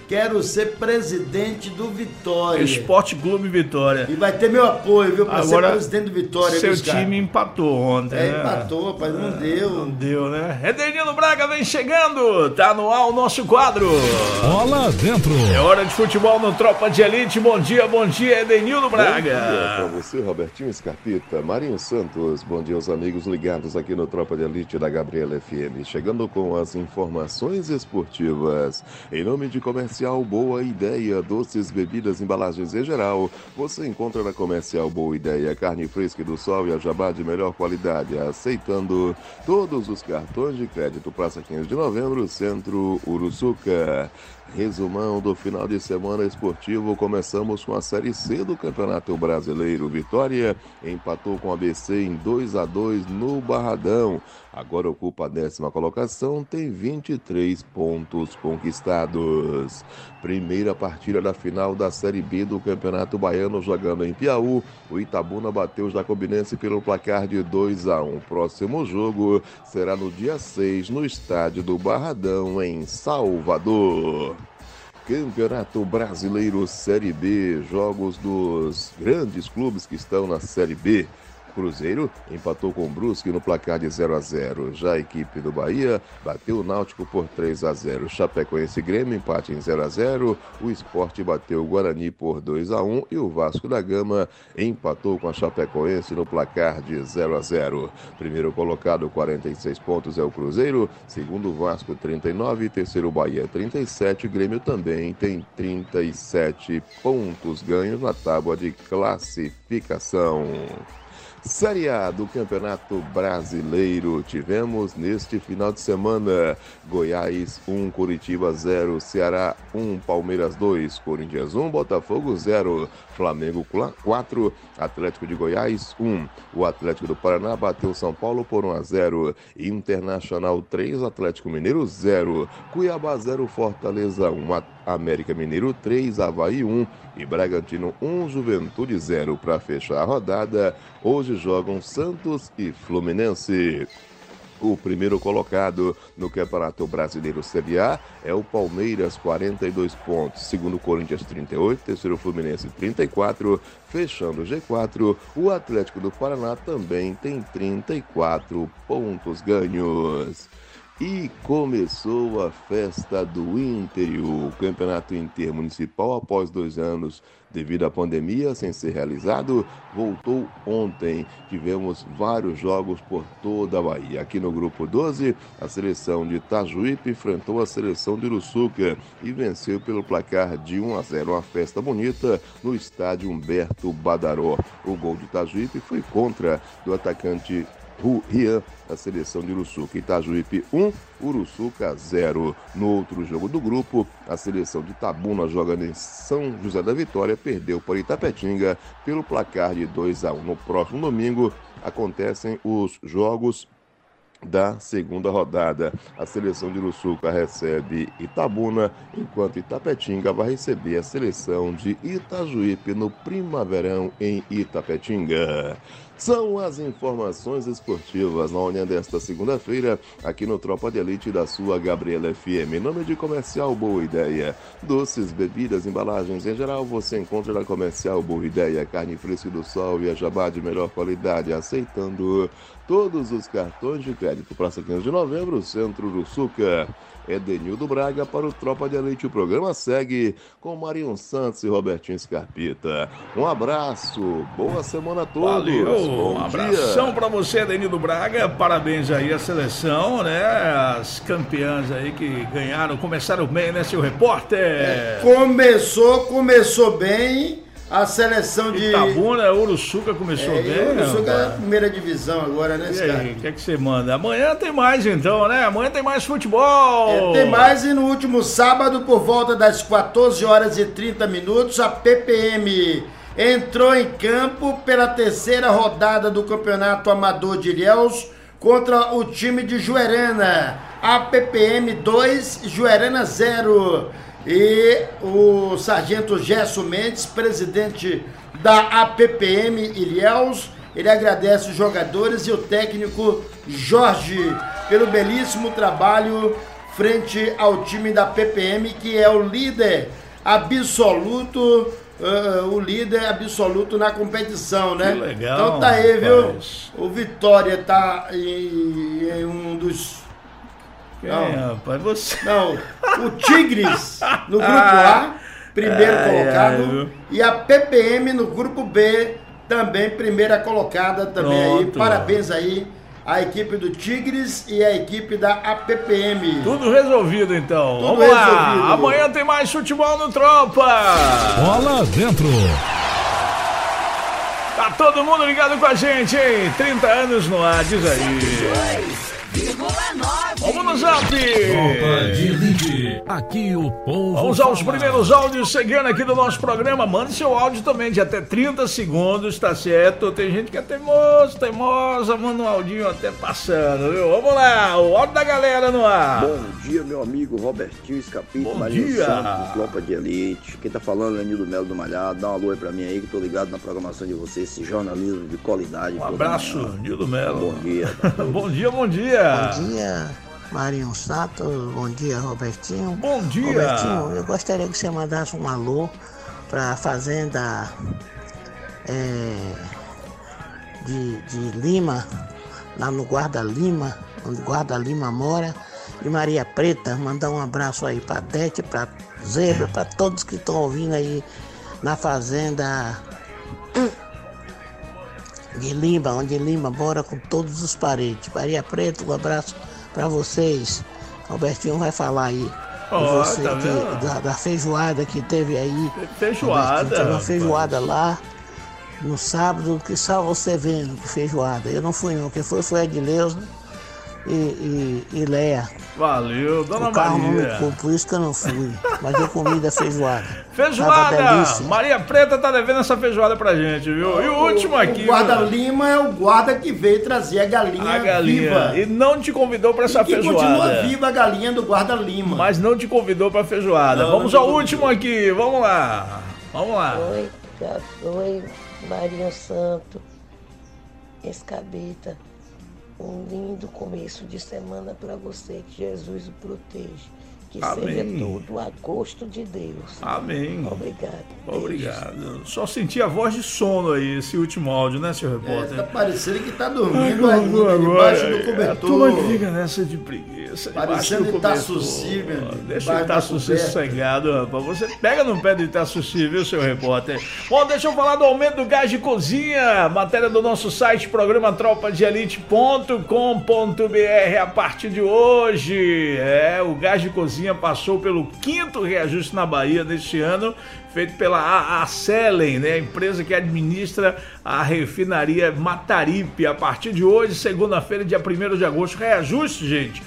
quero ser presidente do Vitória. Esporte Clube Vitória. E vai ter meu apoio, viu, pra ser presidente do Vitória. Seu time empatou ontem, né? Empatou, rapaz, não deu. Não deu, né? Edenildo Braga vem chegando, tá no ar o nosso quadro. Bola dentro. É hora de futebol no Tropa de Elite. Bom dia, Edenildo Braga. Bom dia pra você, Robertinho Scarpita, Marinho Santos. Bom dia aos amigos ligados aqui no Tropa de Elite da Gabriela FM. Chegando com as informações esportivas. Em nome de Comercial Boa Ideia, doces, bebidas, embalagens em geral, você encontra na Comercial Boa Ideia carne fresca do sol e a jabá de melhor qualidade, aceitando todos os cartões de crédito. Praça 15 de Novembro, Centro Uruçuca. Resumão do final de semana esportivo. Começamos com a Série C do Campeonato Brasileiro. Vitória empatou com a ABC em 2-2 no Barradão. Agora ocupa a 10ª colocação, tem 23 pontos conquistados. Primeira partida da final da Série B do Campeonato Baiano, jogando em Piauí. O Itabuna bateu o Jacobinense pelo placar de 2-1. Próximo jogo será no dia 6, no estádio do Barradão, em Salvador. Campeonato Brasileiro Série B, jogos dos grandes clubes que estão na Série B. Cruzeiro empatou com o Brusque no placar de 0-0. Já a equipe do Bahia bateu o Náutico por 3-0. Chapecoense e Grêmio empate em 0-0. O Sport bateu o Guarani por 2-1 e o Vasco da Gama empatou com a Chapecoense no placar de 0-0. Primeiro colocado, 46 pontos, é o Cruzeiro. Segundo, Vasco, 39. Terceiro, Bahia, 37. Grêmio também tem 37 pontos ganhos na tábua de classificação. Série A do Campeonato Brasileiro. Tivemos neste final de semana Goiás 1, Curitiba 0, Ceará 1, Palmeiras 2, Corinthians 1, Botafogo 0, Flamengo 4, Atlético de Goiás 1. O Atlético do Paraná bateu São Paulo por 1-0, Internacional 3, Atlético Mineiro 0, Cuiabá 0, Fortaleza 1, América Mineiro 3, Avaí 1 e Bragantino 1, Juventude 0. Para fechar a rodada, hoje jogam Santos e Fluminense. O primeiro colocado no Campeonato Brasileiro Série A é o Palmeiras, 42 pontos. Segundo, Corinthians, 38. Terceiro, Fluminense, 34. Fechando o G4, o Atlético do Paraná também tem 34 pontos ganhos. E começou a festa do Inter, o campeonato intermunicipal, após 2 anos devido à pandemia sem ser realizado, voltou ontem. Tivemos vários jogos por toda a Bahia. Aqui no grupo 12, a seleção de Itajuípe enfrentou a seleção de Uruçuca e venceu pelo placar de 1-0. Uma festa bonita no estádio Humberto Badaró. O gol de Itajuípe foi contra do atacante Rian, a seleção de Uruçuca. Itajuípe 1, Uruçuca 0. No outro jogo do grupo, a seleção de Itabuna, jogando em São José da Vitória, perdeu para Itapetinga pelo placar de 2-1. No próximo domingo acontecem os jogos da segunda rodada. A seleção de Uruçuca recebe Itabuna, enquanto Itapetinga vai receber a seleção de Itajuípe no Primaverão em Itapetinga. São as informações esportivas na manhã desta segunda-feira, aqui no Tropa de Elite da sua Gabriela FM. Em nome de Comercial Boa Ideia, doces, bebidas, embalagens em geral, você encontra na Comercial Boa Ideia, carne fresca do sol e a jabá de melhor qualidade, aceitando todos os cartões de crédito. Praça 15 de Novembro, Centro Uruçuca. Edenildo Braga para o Tropa de Elite. O programa segue com Marinho Santos e Robertinho Scarpita. Um abraço, boa semana a todos. Valeu, um abração para você, Edenildo Braga. Parabéns aí à seleção, né? As campeãs aí que ganharam, começaram bem, né, seu repórter? Começou bem. A seleção de Itabuna, Uruçuca começou bem. Uruçuca é a primeira divisão agora, né, e aí, o que é que você manda? Amanhã tem mais então, né? Amanhã tem mais futebol. Tem mais, e no último sábado, por volta das 14h30, a PPM entrou em campo pela 3ª rodada do Campeonato Amador de Ilhéus contra o time de Juerana. A PPM 2, Juerana 0. E o sargento Gerson Mendes, presidente da APPM Ilhéus, ele agradece os jogadores e o técnico Jorge pelo belíssimo trabalho frente ao time da PPM, que é o líder absoluto, na competição, né? Que legal, então tá aí, viu? rapaz. O Vitória tá em um dos... Quem, rapaz? Você... Não, o Tigres no grupo A, primeiro colocado, e a PPM no grupo B, também primeira colocada também. Aí. Parabéns aí à equipe do Tigres e à equipe da APPM. Tudo resolvido, então. Tudo Vamos lá. resolvido. Amanhã tem mais futebol no Tropa. Bola dentro. Tá todo mundo ligado com a gente, hein? 30 anos no ar, diz aí. Vamos no Zap. Tropa de Elite. Aqui o povo Vamos aos fala. primeiros áudios chegando aqui do nosso programa. Mande seu áudio também de até 30 segundos, tá certo? Tem gente que é teimosa, manda um áudio até passando, viu? Vamos lá, o áudio da galera no ar. Bom dia, meu amigo Robertinho Escapito, Bom Marinho dia. Santos, Tropa de Elite. Quem tá falando é Nildo Melo do Malhado. Dá um alô aí pra mim aí, que tô ligado na programação de vocês, esse jornalismo de qualidade. Um abraço, Nildo Melo. Bom dia. Bom dia, bom dia. Bom dia, Marinho Santos. Bom dia, Robertinho. Bom dia. Robertinho, eu gostaria que você mandasse um alô para a fazenda de Lima, lá no Guarda Lima, onde Guarda Lima mora, e Maria Preta. Mandar um abraço aí para Dete, para Zebra, para todos que estão ouvindo aí na fazenda de Lima, onde Lima mora com todos os parentes. Maria Preta, um abraço para vocês. Robertinho vai falar aí Ó, você tá vendo? da feijoada que teve aí. Feijoada. Teve uma feijoada lá no sábado, que só você vendo que feijoada. Eu não fui não, quem foi Edileuza e Léa. Valeu, Dona O carro não me Maria. coube, por isso que eu não fui. Mas eu comi da feijoada. Tava Feijoada! delícia. Maria Preta tá devendo essa feijoada pra gente, viu? E o último aqui. O Guarda viu? Lima é o guarda que veio trazer a galinha, galinha. viva. E não te convidou pra essa E que feijoada. continua viva a galinha do Guarda Lima. Mas não te convidou pra feijoada. Não, Vamos não ao te último aqui, vamos lá. Vamos lá. Oi, Marinho Santo, Escabeta. Um lindo começo de semana para você, que Jesus o proteja. Que Amém. seja todo a gosto de Deus. Amém. Obrigado. Obrigado. Só senti a voz de sono aí, esse último áudio, né, senhor repórter? Tá parecendo que tá dormindo ainda, debaixo do A cobertor. turma que fica nessa de preguiça. Parecendo debaixo do Itaçuci, meu amigo. Deixa o Debaixo da Itaçuci coberta. sossegado, rapaz. Você pega no pé do Itaçuci, viu, seu repórter? Bom, deixa eu falar do aumento do gás de cozinha. Matéria do nosso site, programa tropadeelite.com.br. A partir de hoje, o gás de cozinha passou pelo 5º reajuste na Bahia deste ano, feito pela Acelen, né, a empresa que administra a refinaria Mataripe. A partir de hoje, segunda-feira, dia 1º de agosto, reajuste, gente,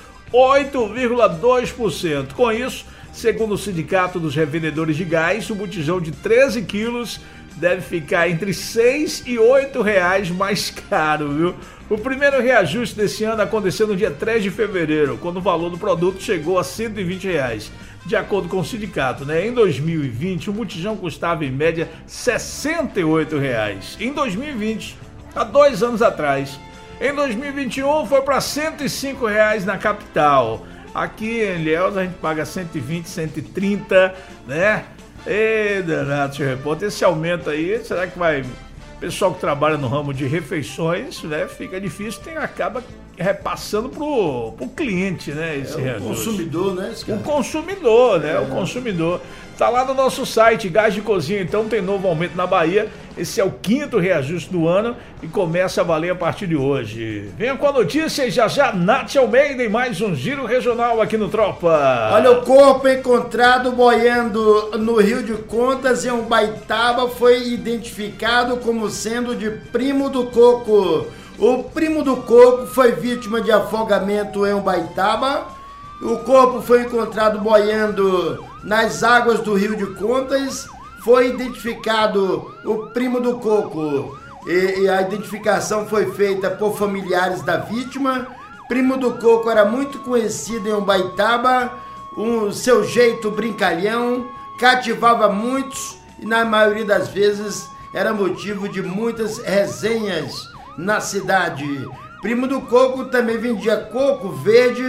8,2%. Com isso, segundo o Sindicato dos Revendedores de Gás, o botijão de 13 quilos deve ficar entre R$ 6 e R$ 8 mais caro, viu? O primeiro reajuste desse ano aconteceu no dia 3 de fevereiro, quando o valor do produto chegou a R$ 120. De acordo com o sindicato, né? Em 2020, o botijão custava em média R$ 68. Em 2020, há 2 anos atrás. Em 2021, foi para R$ 105 na capital. Aqui em Ilhéus, a gente paga 120, 130, né? Ei, danado, senhor repórter, esse aumento aí, será que vai... Pessoal que trabalha no ramo de refeições, né, fica difícil, acaba repassando pro cliente, né, esse reajuste. Consumidor, né? O consumidor, né, o consumidor. Tá lá no nosso site, Gás de Cozinha, então tem novo aumento na Bahia. Esse é o 5º reajuste do ano e começa a valer a partir de hoje. Venha com a notícia e já Nath Almeida em mais um giro regional aqui no Tropa. Olha, o corpo encontrado boiando no Rio de Contas, em Ubaitaba, foi identificado como sendo de Primo do Coco. O Primo do Coco foi vítima de afogamento em Ubaitaba. O corpo foi encontrado boiando nas águas do Rio de Contas. Foi identificado o Primo do Coco e a identificação foi feita por familiares da vítima. Primo do Coco era muito conhecido em Ubaitaba, seu jeito brincalhão cativava muitos e na maioria das vezes era motivo de muitas resenhas na cidade. Primo do Coco também vendia coco verde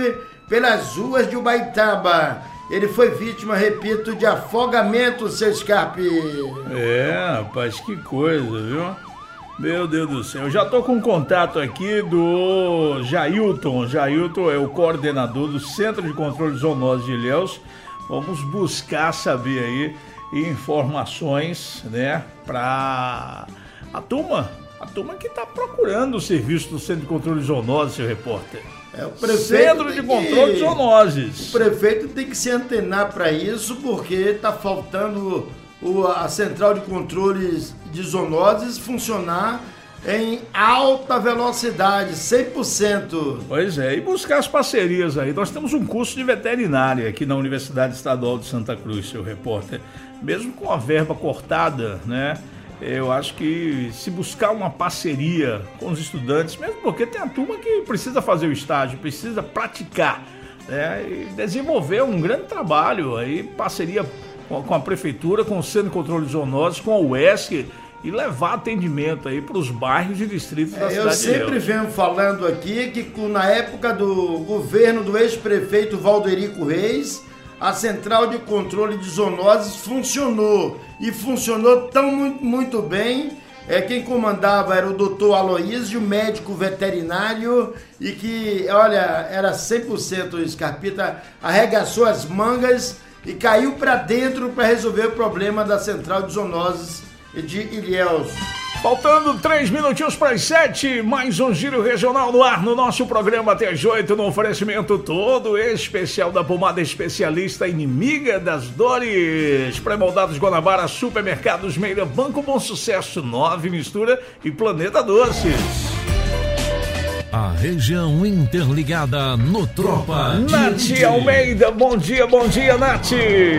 pelas ruas de Ubaitaba. Ele foi vítima, repito, de afogamento, seu Scarpe. Rapaz, que coisa, viu? Meu Deus do céu. Eu já tô com contato aqui do Jailton. Jailton é o coordenador do Centro de Controle de Zoonoses de Ilhéus. Vamos buscar saber aí informações, né, para a turma que tá procurando o serviço do Centro de Controle de Zoonoses, seu repórter. O Centro de Controle de Zoonoses. O prefeito tem que se antenar para isso, porque tá faltando a Central de Controles de Zoonoses funcionar em alta velocidade, 100%. Pois é, e buscar as parcerias aí. Nós temos um curso de veterinária aqui na Universidade Estadual de Santa Cruz, seu repórter. Mesmo com a verba cortada, né? Eu acho que se buscar uma parceria com os estudantes, mesmo porque tem a turma que precisa fazer o estágio, precisa praticar, né? E desenvolver um grande trabalho aí, parceria com a prefeitura, com o Centro de Controle de Zoonoses, com a UESC, e levar atendimento aí para os bairros e distritos da cidade de Ilhéus. Eu sempre venho falando aqui que na época do governo do ex-prefeito Valderico Reis, a Central de Controle de Zoonoses funcionou. E funcionou muito bem. Quem comandava era o doutor Aloísio, médico veterinário, e que, olha, era 100%, Scarpita, arregaçou as mangas e caiu para dentro para resolver o problema da Central de Zoonoses de Ilhéus. Faltando 3 minutinhos para as 7, mais um giro regional no ar no nosso programa até as 8, no oferecimento todo especial da pomada especialista inimiga das dores. Pré-moldados Guanabara, Supermercados Meira, Banco Bom Sucesso, 9 Mistura e Planeta Doces. A região interligada no Tropa Nath Almeida, bom dia, Nath.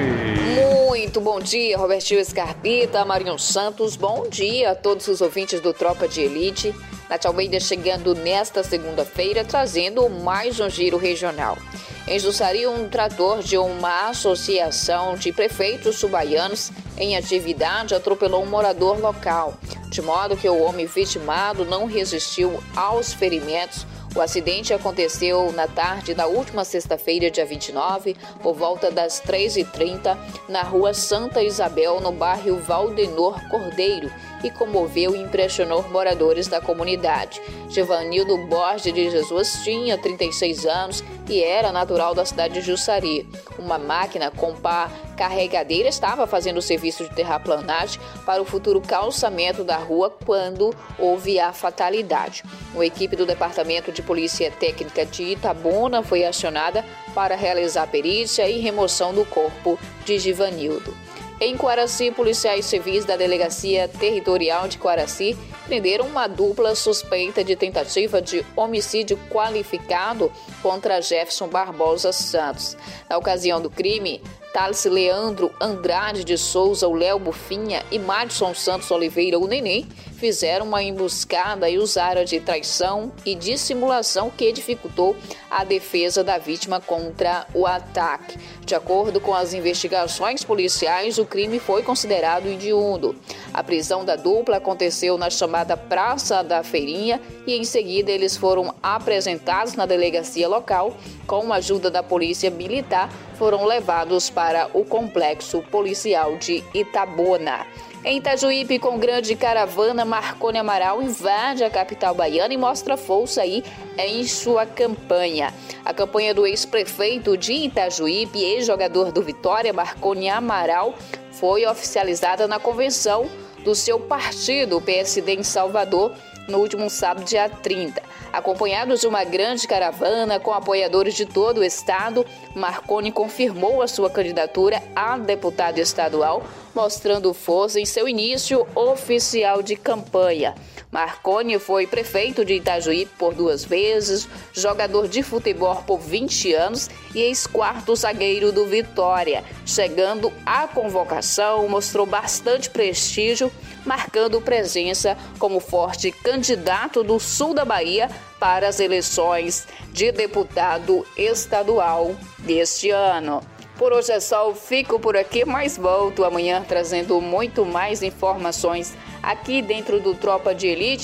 Muito bom dia, Robertinho Scarpita, Marinho Santos, bom dia a todos os ouvintes do Tropa de Elite. Nath Almeida chegando nesta segunda-feira, trazendo mais um giro regional. Em Jussari, um trator de uma associação de prefeitos subaianos em atividade atropelou um morador local, de modo que o homem vitimado não resistiu aos ferimentos. O acidente aconteceu na tarde da última sexta-feira, dia 29, por volta das 3h30, na rua Santa Isabel, no bairro Valdenor Cordeiro, e comoveu e impressionou moradores da comunidade. Givanildo Borges de Jesus tinha 36 anos e era natural da cidade de Jussari. Uma máquina com pá carregadeira estava fazendo o serviço de terraplanagem para o futuro calçamento da rua quando houve a fatalidade. Uma equipe do Departamento de Polícia Técnica de Itabuna foi acionada para realizar a perícia e remoção do corpo de Givanildo. Em Quaraci, policiais civis da Delegacia Territorial de Quaraci prenderam uma dupla suspeita de tentativa de homicídio qualificado contra Jefferson Barbosa Santos. Na ocasião do crime, Thales Leandro Andrade de Souza, o Léo Bufinha, e Madison Santos Oliveira, o Neném, fizeram uma emboscada e usaram de traição e dissimulação que dificultou a defesa da vítima contra o ataque. De acordo com as investigações policiais, o crime foi considerado hediondo. A prisão da dupla aconteceu na chamada Praça da Feirinha e em seguida eles foram apresentados na delegacia local. Com a ajuda da polícia militar, foram levados para o complexo policial de Itabuna. Em Itajuípe, com grande caravana, Marconi Amaral invade a capital baiana e mostra força aí em sua campanha. A campanha do ex-prefeito de Itajuípe e ex-jogador do Vitória, Marconi Amaral, foi oficializada na convenção do seu partido, o PSD em Salvador, no último sábado, dia 30. Acompanhados de uma grande caravana com apoiadores de todo o estado, Marconi confirmou a sua candidatura a deputado estadual, mostrando força em seu início oficial de campanha. Marconi foi prefeito de Itajuípe por 2 vezes, jogador de futebol por 20 anos e ex-quarto zagueiro do Vitória. Chegando à convocação, mostrou bastante prestígio, marcando presença como forte candidato do sul da Bahia para as eleições de deputado estadual deste ano. Por hoje é só, eu fico por aqui, mas volto amanhã trazendo muito mais informações aqui dentro do Tropa de Elite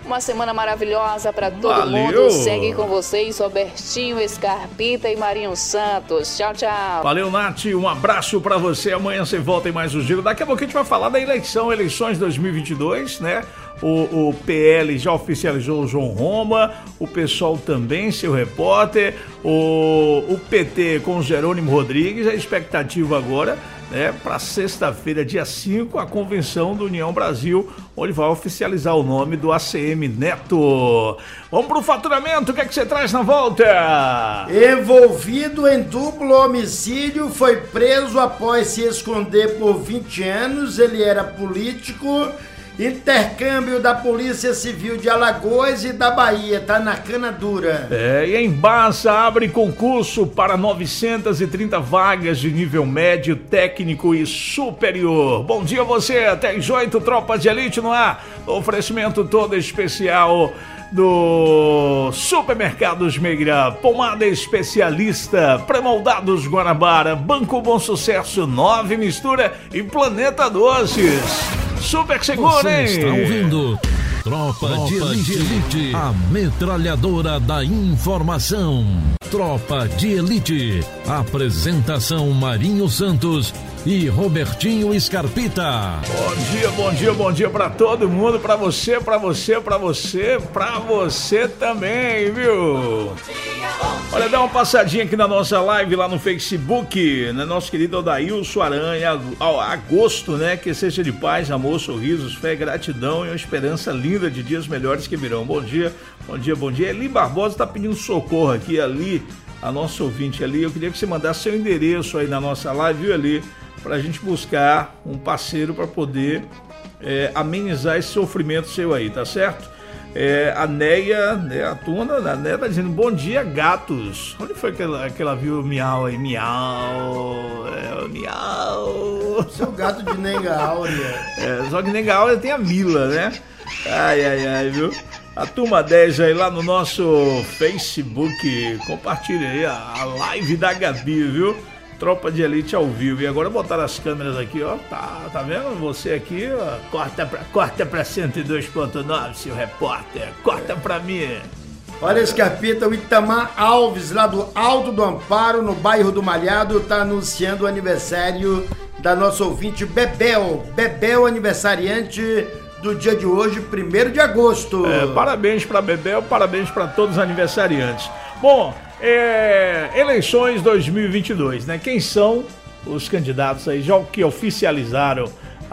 Uma semana maravilhosa para todo Valeu. mundo. Segue com vocês, Robertinho Scarpita e Marinho Santos. Tchau, tchau. Valeu, Nath. Um abraço pra você. Amanhã você volta em mais um giro. Daqui a pouco a gente vai falar da eleições 2022, né? O PL já oficializou o João Roma, o PSOL também, seu repórter, o PT com o Jerônimo Rodrigues. A expectativa agora, né, para sexta-feira, dia 5, a convenção do União Brasil, onde vai oficializar o nome do ACM Neto. Vamos pro faturamento, o que é que você traz na volta? Envolvido em duplo homicídio, foi preso após se esconder por 20 anos, ele era político. Intercâmbio da Polícia Civil de Alagoas e da Bahia, tá na cana dura. E a Embasa abre concurso para 930 vagas de nível médio, técnico e superior. Bom dia a você, até às 8, Tropa de Elite no ar. Oferecimento todo especial do Supermercados Meira, Pomada Especialista, Pré-moldados Guanabara, Banco Bom Sucesso, 9 Mistura e Planeta Doces. Super seguro, Você hein? está ouvindo Tropa de Elite, a metralhadora da informação. Tropa de Elite, apresentação Marinho Santos e Robertinho Scarpita. Bom dia pra todo mundo, pra você também, viu? Olha, dá uma passadinha aqui na nossa live lá no Facebook, né? Nosso querido Odailson Aranha, agosto, né? Que seja de paz, amor, sorrisos, fé, gratidão e uma esperança linda de dias melhores que virão. Bom dia. Eli Barbosa tá pedindo socorro aqui, ali, a nossa ouvinte ali. Eu queria que você mandasse seu endereço aí na nossa live, viu, Eli? Pra gente buscar um parceiro para poder amenizar esse sofrimento seu aí, tá certo? A Neia, né, a Tuna, a Neia tá dizendo, bom dia, gatos. Onde foi que ela viu o miau aí? Miau. Seu gato de Nenga Áurea. Só que Nenga Áurea tem a Mila, né? Ai, viu? A Turma 10 aí lá no nosso Facebook. Compartilha aí a live da Gabi, viu? Tropa de Elite ao vivo. E agora botaram as câmeras aqui, ó. Tá vendo? Você aqui, ó. Corta pra 102.9, seu repórter. Corta pra mim. Olha, Scarpita, o Itamar Alves, lá do Alto do Amparo, no bairro do Malhado, tá anunciando o aniversário da nossa ouvinte Bebel. Bebel, aniversariante do dia de hoje, 1º de agosto. Parabéns pra Bebel, parabéns pra todos os aniversariantes. Bom, eleições 2022, né? Quem são os candidatos aí, já que oficializaram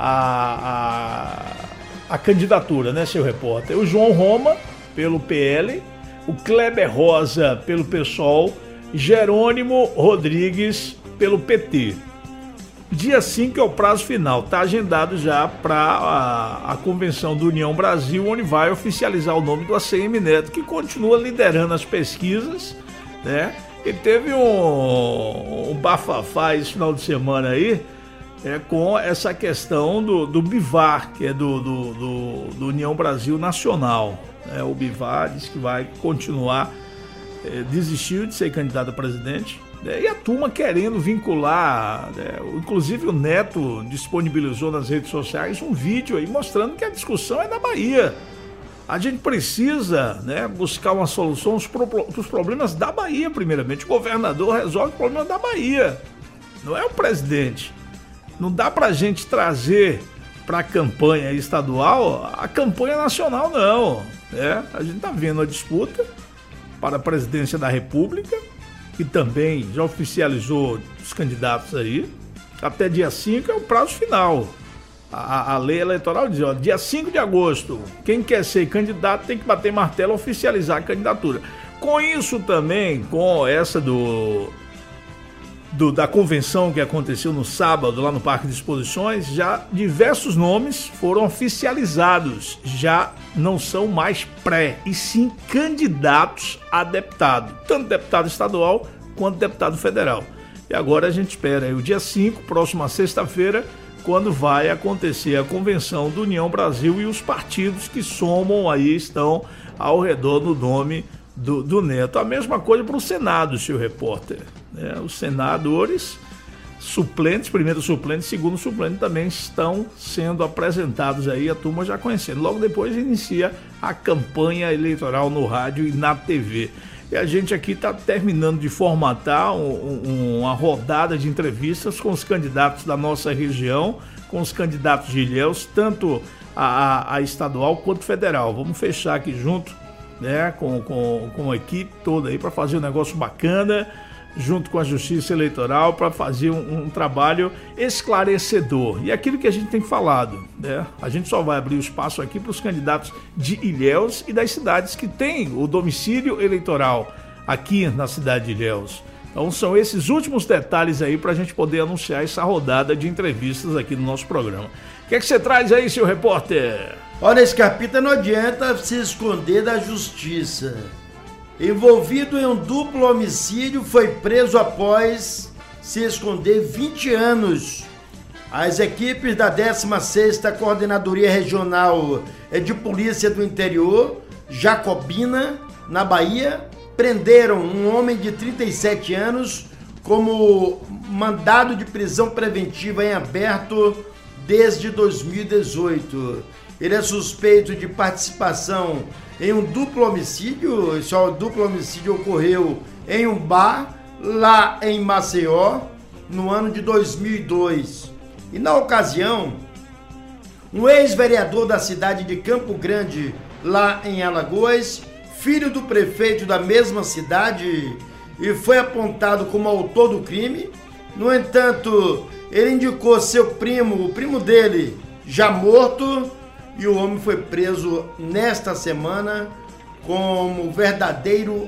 a candidatura, né, seu repórter? O João Roma, pelo PL, o Kleber Rosa, pelo PSOL, Jerônimo Rodrigues, pelo PT. Dia 5 é o prazo final, tá agendado já para a convenção do União Brasil, onde vai oficializar o nome do ACM Neto, que continua liderando as pesquisas, né? Ele teve um bafafá esse final de semana aí, com essa questão do Bivar, que é do União Brasil Nacional. O Bivar diz que vai continuar, desistiu de ser candidato a presidente, e a turma querendo vincular, inclusive o Neto disponibilizou nas redes sociais um vídeo aí mostrando que a discussão é da Bahia. A gente precisa, né, buscar uma solução para os problemas da Bahia, primeiramente. O governador resolve o problema da Bahia, não é o presidente. Não dá para a gente trazer para a campanha estadual a campanha nacional, não. A gente está vendo a disputa para a presidência da República, que também já oficializou os candidatos aí. Até dia 5 é o prazo final. A lei eleitoral diz, ó, dia 5 de agosto, quem quer ser candidato tem que bater martelo e oficializar a candidatura. Com isso também, com essa da convenção que aconteceu no sábado lá no Parque de Exposições, já diversos nomes foram oficializados, já não são mais e sim candidatos a deputado, tanto deputado estadual quanto deputado federal. E agora a gente espera aí o dia 5, próxima sexta-feira, quando vai acontecer a convenção do União Brasil e os partidos que somam aí estão ao redor do nome do Neto. A mesma coisa para o Senado, seu repórter. Os senadores suplentes, primeiro suplente, segundo suplente também estão sendo apresentados aí, a turma já conhecendo. Logo depois inicia a campanha eleitoral no rádio e na TV. E a gente aqui está terminando de formatar uma rodada de entrevistas com os candidatos da nossa região, com os candidatos de Ilhéus, tanto a estadual quanto federal. Vamos fechar aqui junto, né, com a equipe toda aí para fazer um negócio bacana, junto com a Justiça Eleitoral, para fazer um trabalho esclarecedor. E aquilo que a gente tem falado, né? A gente só vai abrir o espaço aqui para os candidatos de Ilhéus e das cidades que têm o domicílio eleitoral aqui na cidade de Ilhéus. Então são esses últimos detalhes aí para a gente poder anunciar essa rodada de entrevistas aqui no nosso programa. O que é que você traz aí, seu repórter? Olha, Scarpita, não adianta se esconder da justiça. Envolvido em um duplo homicídio, foi preso após se esconder 20 anos. As equipes da 16ª Coordenadoria Regional de Polícia do Interior, Jacobina, na Bahia, prenderam um homem de 37 anos como mandado de prisão preventiva em aberto desde 2018. Ele é suspeito de participação em um duplo homicídio. Esse duplo homicídio ocorreu em um bar lá em Maceió no ano de 2002. E na ocasião, um ex-vereador da cidade de Campo Grande, lá em Alagoas, filho do prefeito da mesma cidade, e foi apontado como autor do crime. No entanto, ele indicou seu primo, o primo dele, já morto, e o homem foi preso nesta semana como verdadeiros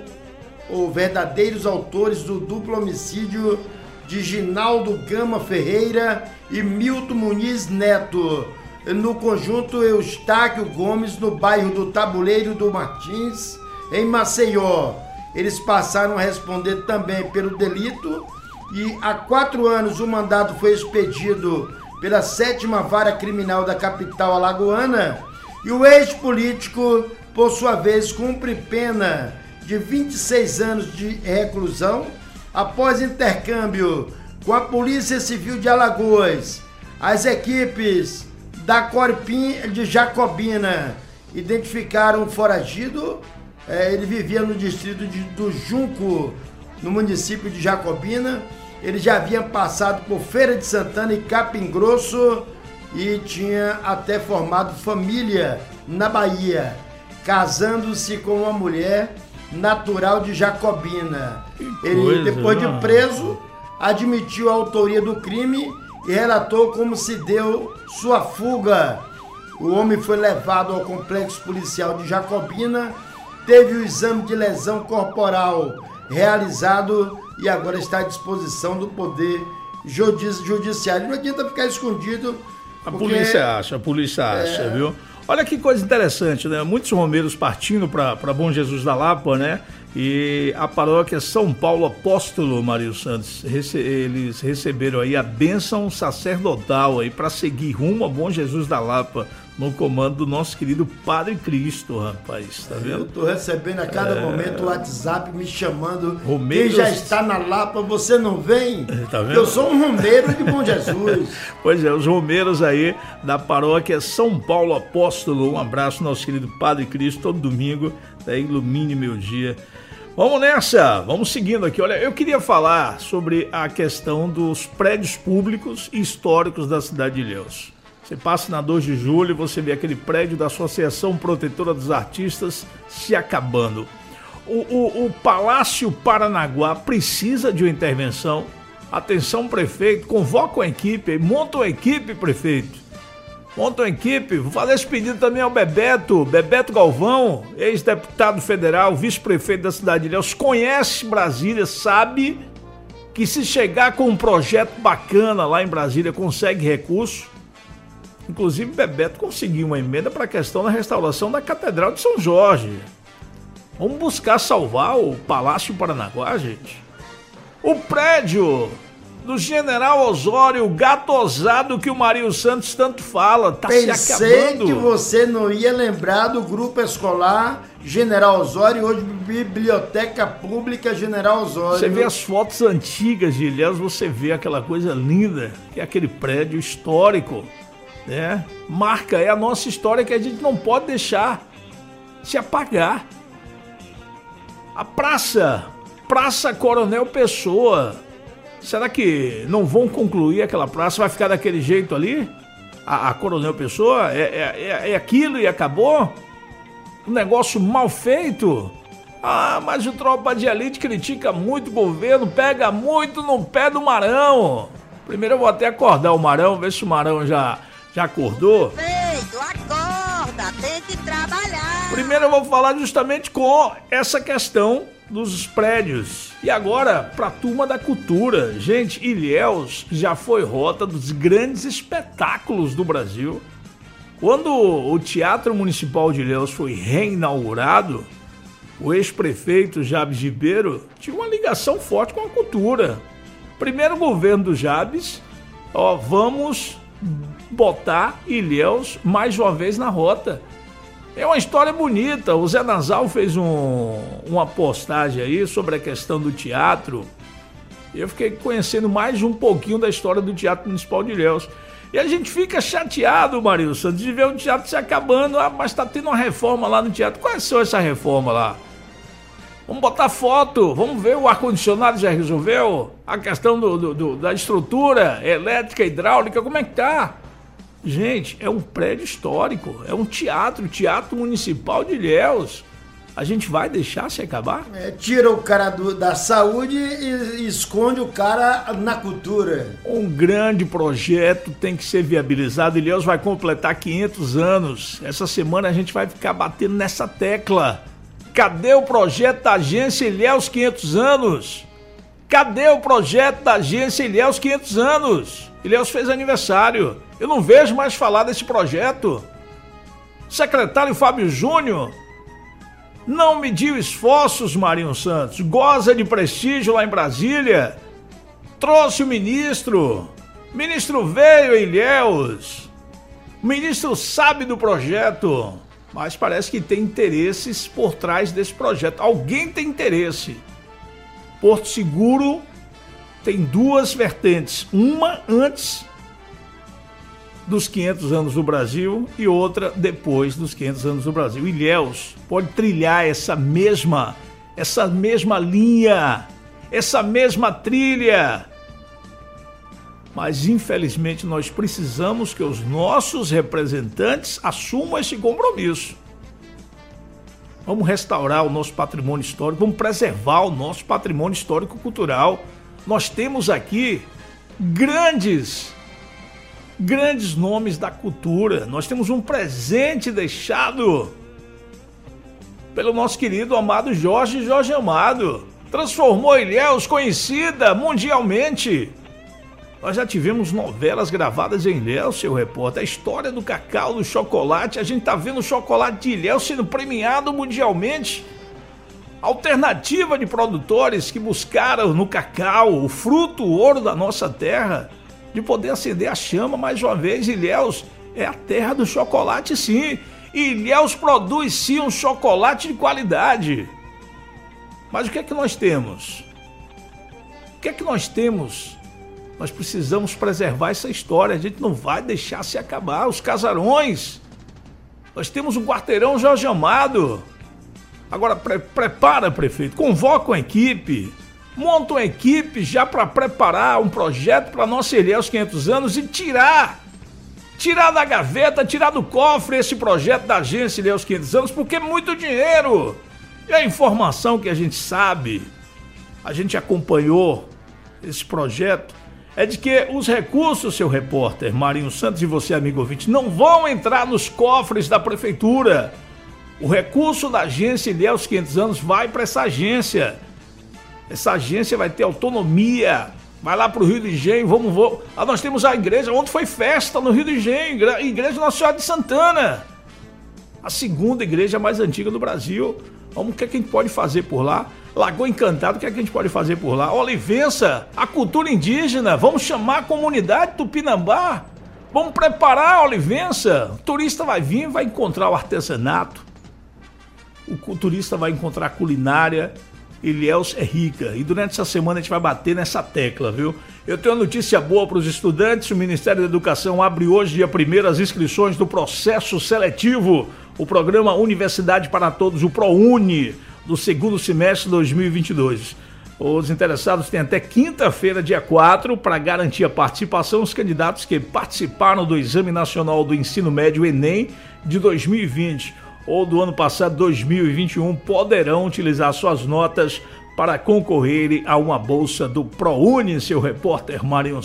autores do duplo homicídio de Ginaldo Gama Ferreira e Milton Muniz Neto, no conjunto Eustáquio Gomes, no bairro do Tabuleiro do Martins, em Maceió. Eles passaram a responder também pelo delito e há 4 anos o mandado foi expedido pela 7ª Vara Criminal da capital alagoana, e o ex-político, por sua vez, cumpre pena de 26 anos de reclusão após intercâmbio com a Polícia Civil de Alagoas. As equipes da Corpim de Jacobina identificaram o foragido. Ele vivia no distrito do Junco, no município de Jacobina. Ele já havia passado por Feira de Santana e Capim Grosso e tinha até formado família na Bahia, casando-se com uma mulher natural de Jacobina. Ele, depois de preso, admitiu a autoria do crime e relatou como se deu sua fuga. O homem foi levado ao complexo policial de Jacobina, teve o exame de lesão corporal realizado e agora está à disposição do Poder Judiciário. Não adianta ficar escondido. A polícia acha, viu? Olha que coisa interessante, né? Muitos romeiros partindo para Bom Jesus da Lapa, né? E a paróquia São Paulo Apóstolo, Mário Santos, eles receberam aí a bênção sacerdotal aí para seguir rumo a Bom Jesus da Lapa, no comando do nosso querido Padre Cristo, rapaz, tá vendo? Eu tô recebendo a cada momento o WhatsApp me chamando. Romeiros... Quem já está na Lapa, você não vem? Tá vendo? Eu sou um romeiro de Bom Jesus. Pois é, os romeiros aí da paróquia São Paulo Apóstolo. Um abraço ao nosso querido Padre Cristo, todo domingo, da Ilumine Meu Dia. Vamos nessa, vamos seguindo aqui. Olha, eu queria falar sobre a questão dos prédios públicos e históricos da cidade de Ilhéus. Você passa na 2 de julho e você vê aquele prédio da Associação Protetora dos Artistas se acabando. O Palácio Paranaguá precisa de uma intervenção. Atenção, prefeito, convoca uma equipe, monta uma equipe, prefeito. Monta uma equipe. Vou fazer esse pedido também ao Bebeto Galvão, ex-deputado federal, vice-prefeito da cidade de Ilhéus, conhece Brasília, sabe que se chegar com um projeto bacana lá em Brasília, consegue recurso. Inclusive, Bebeto conseguiu uma emenda para a questão da restauração da Catedral de São Jorge. Vamos buscar salvar o Palácio Paranaguá, gente. O prédio do General Osório, gato ousado que o Marinho Santos tanto fala, tá se Pensei acabando. que você não ia lembrar do grupo escolar General Osório, hoje Biblioteca Pública General Osório. Você vê as fotos antigas de Ilhéus, você vê aquela coisa linda, que é aquele prédio histórico, né? Marca, é a nossa história que a gente não pode deixar se apagar. A Praça Coronel Pessoa, será que não vão concluir aquela praça? Vai ficar daquele jeito ali? A Coronel Pessoa? É aquilo e acabou? Um negócio mal feito? Ah, mas o Tropa de Elite critica muito o governo, pega muito no pé do Marão. Primeiro eu vou até acordar o Marão, ver se o Marão já acordou. Feito, acorda, tem que trabalhar. Primeiro eu vou falar justamente com essa questão dos prédios. E agora, para a turma da cultura. Gente, Ilhéus já foi rota dos grandes espetáculos do Brasil. Quando o Teatro Municipal de Ilhéus foi reinaugurado, o ex-prefeito Jabes Ribeiro tinha uma ligação forte com a cultura. Primeiro governo do Jabes, vamos botar Ilhéus mais uma vez na rota. É uma história bonita. O Zé Nasal fez uma postagem aí sobre a questão do teatro. Eu fiquei conhecendo mais um pouquinho da história do Teatro Municipal de Ilhéus. E a gente fica chateado, Marinho Santos, de ver o teatro se acabando. Ah, mas tá tendo uma reforma lá no teatro. Quais são essa reforma lá? Vamos botar foto, vamos ver o ar-condicionado já resolveu? A questão da estrutura elétrica, hidráulica, como é que tá? Gente, é um prédio histórico, é um Teatro Municipal de Ilhéus. A gente vai deixar se acabar? Tira o cara da saúde e esconde o cara na cultura. Um grande projeto tem que ser viabilizado. Ilhéus vai completar 500 anos. Essa semana a gente vai ficar batendo nessa tecla. Cadê o projeto da agência Ilhéus 500 anos? Cadê o projeto da agência Ilhéus 500 anos? Ilhéus fez aniversário. Eu não vejo mais falar desse projeto. Secretário Fábio Júnior não mediu esforços, Marinho Santos. Goza de prestígio lá em Brasília. Trouxe o ministro. O ministro veio a Ilhéus. O ministro sabe do projeto. Mas parece que tem interesses por trás desse projeto. Alguém tem interesse. Porto Seguro tem duas vertentes. Uma antes dos 500 anos do Brasil e outra depois dos 500 anos do Brasil. Ilhéus pode trilhar essa mesma linha, essa mesma trilha. Mas infelizmente nós precisamos que os nossos representantes assumam esse compromisso. Vamos restaurar o nosso patrimônio histórico, vamos preservar o nosso patrimônio histórico-cultural. Nós temos aqui grandes nomes da cultura. Nós temos um presente deixado pelo nosso querido amado Jorge Amado. Transformou Ilhéus conhecida mundialmente. Nós já tivemos novelas gravadas em Ilhéus, seu repórter. A história do cacau, do chocolate. A gente tá vendo o chocolate de Ilhéus sendo premiado mundialmente. Alternativa de produtores que buscaram no cacau, o fruto, o ouro da nossa terra, de poder acender a chama mais uma vez. Ilhéus é a terra do chocolate, sim. Ilhéus produz, sim, um chocolate de qualidade. Mas o que é que nós temos? O que é que nós temos? Nós precisamos preservar essa história. A gente não vai deixar se acabar. Os casarões. Nós temos um quarteirão Jorge Amado. Agora, prepara, prefeito. Convoca uma equipe. Monta uma equipe já para preparar um projeto para nossa Ilhéus 500 anos e tirar da gaveta, tirar do cofre esse projeto da agência Ilhéus 500 anos, porque é muito dinheiro. E a informação que a gente sabe, a gente acompanhou esse projeto, é de que os recursos, seu repórter Marinho Santos e você, amigo ouvinte, não vão entrar nos cofres da prefeitura. O recurso da agência Ilhéus 500 anos vai para essa agência. Essa agência vai ter autonomia. Vai lá para o Rio do Engenho, vamos. Nós temos a igreja, ontem foi festa no Rio do Engenho, Igreja Nossa Senhora de Santana. A segunda igreja mais antiga do Brasil. Vamos, o que a gente pode fazer por lá? Lagoa Encantada, o que é que a gente pode fazer por lá? Olivença, a cultura indígena, vamos chamar a comunidade Tupinambá, vamos preparar a Olivença. O turista vai vir, vai encontrar o artesanato, o turista vai encontrar a culinária. Ilhéus é rica, e durante essa semana a gente vai bater nessa tecla, viu? Eu tenho uma notícia boa para os estudantes. O Ministério da Educação abre hoje, dia 1º, as inscrições do processo seletivo, o programa Universidade para Todos, o ProUni, do segundo semestre de 2022. Os interessados têm até quinta-feira, dia 4, para garantir a participação. Os candidatos que participaram do Exame Nacional do Ensino Médio Enem de 2020 ou do ano passado, 2021, poderão utilizar suas notas para concorrerem a uma bolsa do ProUni, seu repórter Marinho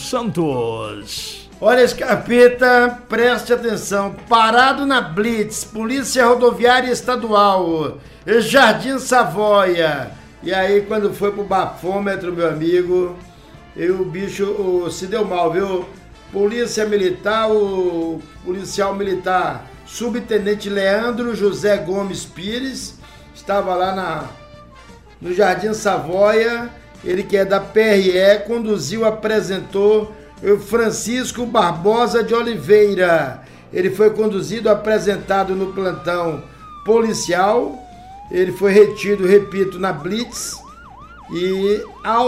Santos. Olha, Scarpeta, preste atenção. Parado na Blitz, Polícia Rodoviária Estadual, Jardim Savoia. E aí, quando foi pro bafômetro, meu amigo, o bicho se deu mal, viu? Polícia Militar, o policial militar Subtenente Leandro José Gomes Pires estava lá no Jardim Savoia. Ele que é da PRE, conduziu, apresentou Francisco Barbosa de Oliveira. Ele foi conduzido, apresentado no plantão policial. Ele foi retido, repito, na Blitz. E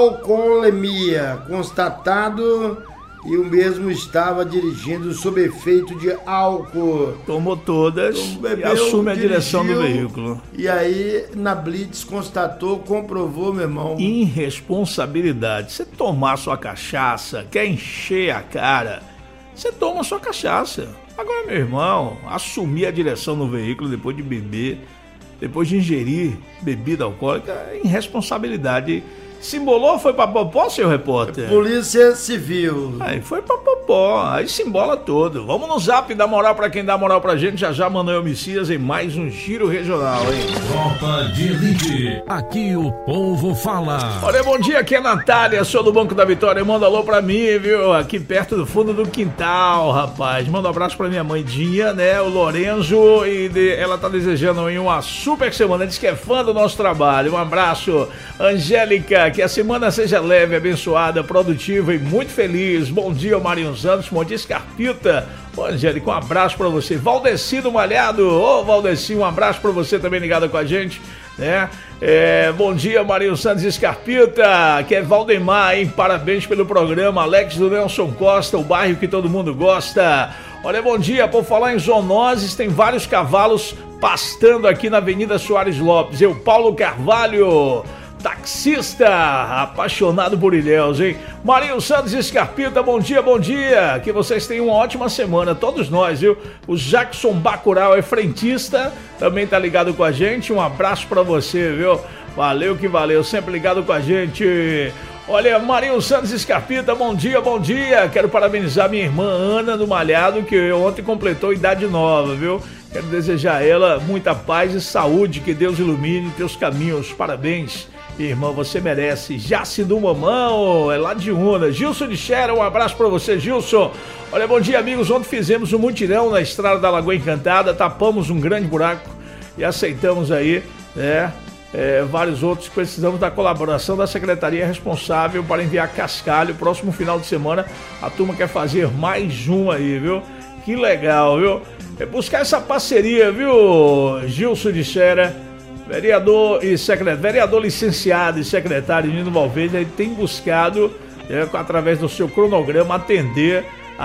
alcoolemia constatado, e o mesmo estava dirigindo sob efeito de álcool. Tomou todas e assume a direção do veículo. E aí, na Blitz, comprovou, meu irmão. Irresponsabilidade. Você tomar sua cachaça, quer encher a cara, você toma sua cachaça. Agora, meu irmão, assumir a direção do veículo depois de beber, depois de ingerir bebida alcoólica, é irresponsabilidade. Se embolou, foi pra popó, seu repórter? Polícia Civil. Aí foi pra popó, aí se embola todo. Vamos no zap, dar moral pra quem dá moral pra gente. Já Manuel Messias em mais um Giro Regional, hein? Tropa de Elite, aqui o povo fala. Olha, bom dia, aqui é a Natália, sou do Banco da Vitória. Manda alô pra mim, viu? Aqui perto do fundo do quintal, rapaz. Manda um abraço pra minha mãe Dinha, né? O Lorenzo, ela tá desejando aí uma super semana. Diz que é fã do nosso trabalho. Um abraço, Angélica. Que a semana seja leve, abençoada, produtiva e muito feliz. Bom dia, Marinho Santos. Bom dia, Scarpita. Ô, Angélica, um abraço pra você. Valdeci do Malhado. Ô, Valdeci, um abraço pra você também ligado com a gente, né? Bom dia, Marinho Santos e Scarpita. Que é Valdemar, hein? Parabéns pelo programa. Alex do Nelson Costa, o bairro que todo mundo gosta. Olha, bom dia. Por falar em zoonoses, tem vários cavalos pastando aqui na Avenida Soares Lopes. Eu, Paulo Carvalho, taxista, apaixonado por Ilhéus, hein? Marinho Santos e Scarpita, bom dia, bom dia. Que vocês tenham uma ótima semana, todos nós, viu? O Jackson Bacurau é frentista, também tá ligado com a gente. Um abraço pra você, viu? Valeu que valeu, sempre ligado com a gente. Olha, Marinho Santos e Scarpita, bom dia, bom dia. Quero parabenizar minha irmã Ana do Malhado, que ontem completou idade nova, viu? Quero desejar a ela muita paz e saúde, que Deus ilumine teus caminhos. Parabéns, irmã, você merece. Jaci do Mamão, é lá de Una. Gilson de Xera, um abraço pra você, Gilson. Olha, bom dia, amigos. Ontem fizemos um mutirão na estrada da Lagoa Encantada, tapamos um grande buraco e aceitamos aí, né? Vários outros. Precisamos da colaboração da secretaria responsável para enviar cascalho. Próximo final de semana a turma quer fazer mais um aí, viu? Que legal, viu? Buscar essa parceria, viu, Gilson de Xera? Vereador licenciado e secretário Nino Valverde, ele tem buscado, através do seu cronograma, atender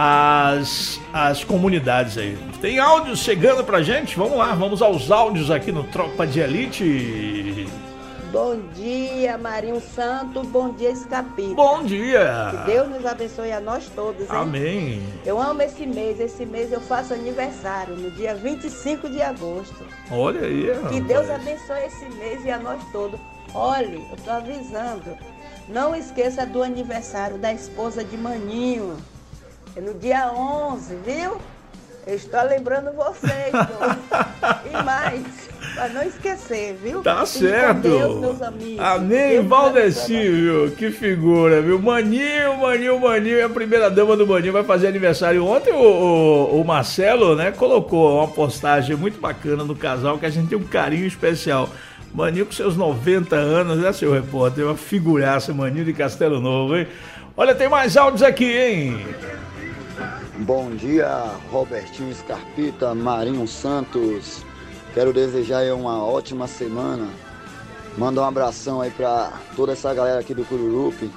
as comunidades aí. Tem áudios chegando pra gente? Vamos lá, vamos aos áudios aqui no Tropa de Elite. Bom dia, Marinho Santo. Bom dia, Scarpita. Bom dia. Que Deus nos abençoe a nós todos, hein? Amém. Eu amo esse mês. Esse mês eu faço aniversário, no dia 25 de agosto. Olha aí. Que Deus abençoe esse mês e a nós todos. Olhe, eu tô avisando. Não esqueça do aniversário da esposa de Maninho. É no dia 11, viu? Eu estou lembrando vocês. E mais, para não esquecer, viu? Tá certo. Com Deus, meus amigos. Amém, Valdeci, viu? Que figura, viu? Maninho, é a primeira dama do Maninho, vai fazer aniversário. Ontem o Marcelo, né, colocou uma postagem muito bacana do casal, que a gente tem um carinho especial. Maninho com seus 90 anos, né, seu repórter? Uma figuraça, Maninho de Castelo Novo, hein? Olha, tem mais áudios aqui, hein? Bom dia, Robertinho Scarpita, Marinho Santos. Quero desejar aí uma ótima semana. Manda um abração aí pra toda essa galera aqui do Cururupi.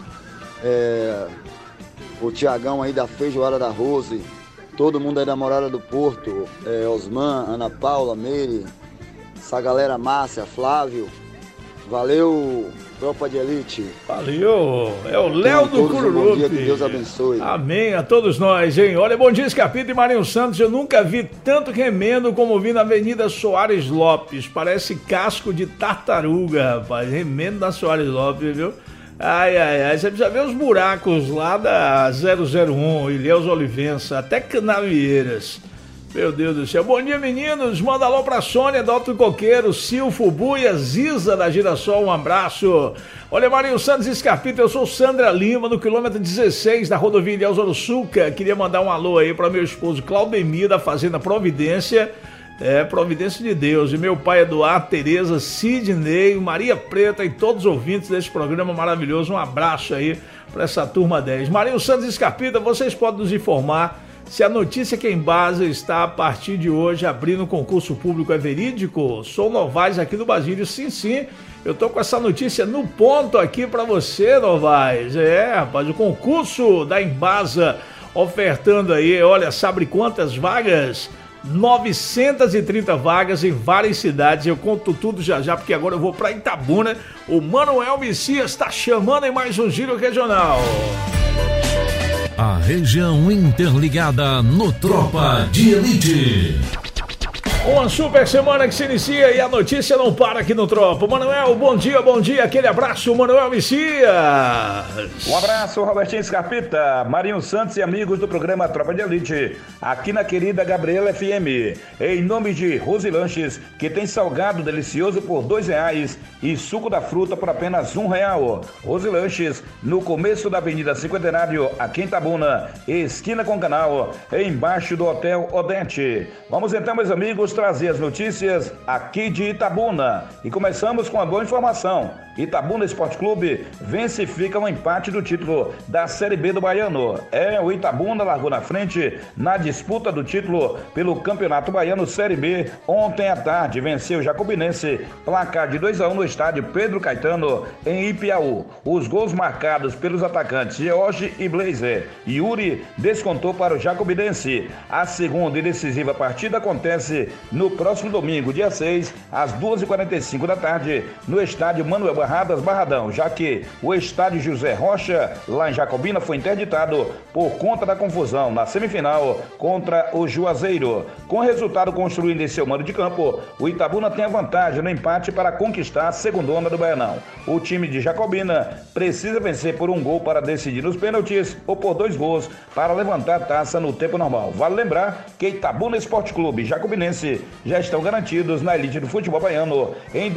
O Tiagão aí da Feijoada da Rose. Todo mundo aí da Morada do Porto. Osman, Ana Paula, Meire. Essa galera Márcia, Flávio. Valeu, Tropa de Elite. Valeu, é o Léo do Cururupi. Bom dia, que Deus abençoe. Amém a todos nós, hein? Olha, bom dia, Scarpita e Marinho Santos. Eu nunca vi tanto remendo como vi na Avenida Soares Lopes. Parece casco de tartaruga, rapaz. Remendo da Soares Lopes, viu? Ai. Você precisa ver os buracos lá da 001, Ilhéus Olivença, até Canavieiras. Meu Deus do céu. Bom dia, meninos. Manda alô pra Sônia, Doutor Coqueiro, Silfo, Buia, Ziza da Girassol. Um abraço. Olha, Marinho Santos e Scarpita, eu sou Sandra Lima, no quilômetro 16 da rodovia Ilhéus Oroçuca. Queria mandar um alô aí para meu esposo Claudemir, da Fazenda Providência. Providência de Deus. E meu pai Eduardo, Tereza, Sidney, Maria Preta e todos os ouvintes desse programa maravilhoso. Um abraço aí para essa turma 10. Marinho Santos e Scarpita, vocês podem nos informar se a notícia que a Embasa está a partir de hoje abrindo concurso público é verídico? Sou Novaes aqui do Basílio. Sim, eu tô com essa notícia no ponto aqui para você, Novaes. Rapaz, o concurso da Embasa ofertando aí, olha, sabe quantas vagas? 930 vagas em várias cidades. Eu conto tudo já, porque agora eu vou para Itabuna. O Manuel Messias está chamando em mais um Giro Regional. A região interligada no Tropa de Elite. Uma super semana que se inicia e a notícia não para aqui no Tropa. Manuel, bom dia, aquele abraço, Manuel Messias. Um abraço, Robertinho Scarpita, Marinho Santos e amigos do programa Tropa de Elite, aqui na querida Gabriela FM, em nome de Rose Lanches, que tem salgado delicioso por R$2 e suco da fruta por apenas R$1. Rose Lanches, no começo da Avenida Cinquentenário, aqui em Itabuna, esquina com o canal, embaixo do Hotel Odete. Vamos então, meus amigos, trazer as notícias aqui de Itabuna. E começamos com a boa informação. Itabuna Esporte Clube vence e fica um empate do título da Série B do Baiano. O Itabuna largou na frente na disputa do título pelo Campeonato Baiano Série B. Ontem à tarde venceu o Jacobinense, placar de 2-1 no estádio Pedro Caetano, em Ipiaú. Os gols marcados pelos atacantes George e Blazer. Yuri descontou para o Jacobinense. A segunda e decisiva partida acontece no próximo domingo, dia 6, às 2h45 da tarde, no estádio Manuel Barradão, já que o estádio José Rocha, lá em Jacobina, foi interditado por conta da confusão na semifinal contra o Juazeiro. Com o resultado construído em seu mando de campo, o Itabuna tem a vantagem no empate para conquistar a segundona do Baianão. O time de Jacobina precisa vencer por um gol para decidir nos pênaltis ou por 2 gols para levantar a taça no tempo normal. Vale lembrar que Itabuna Esporte Clube e Jacobinense já estão garantidos na elite do futebol baiano em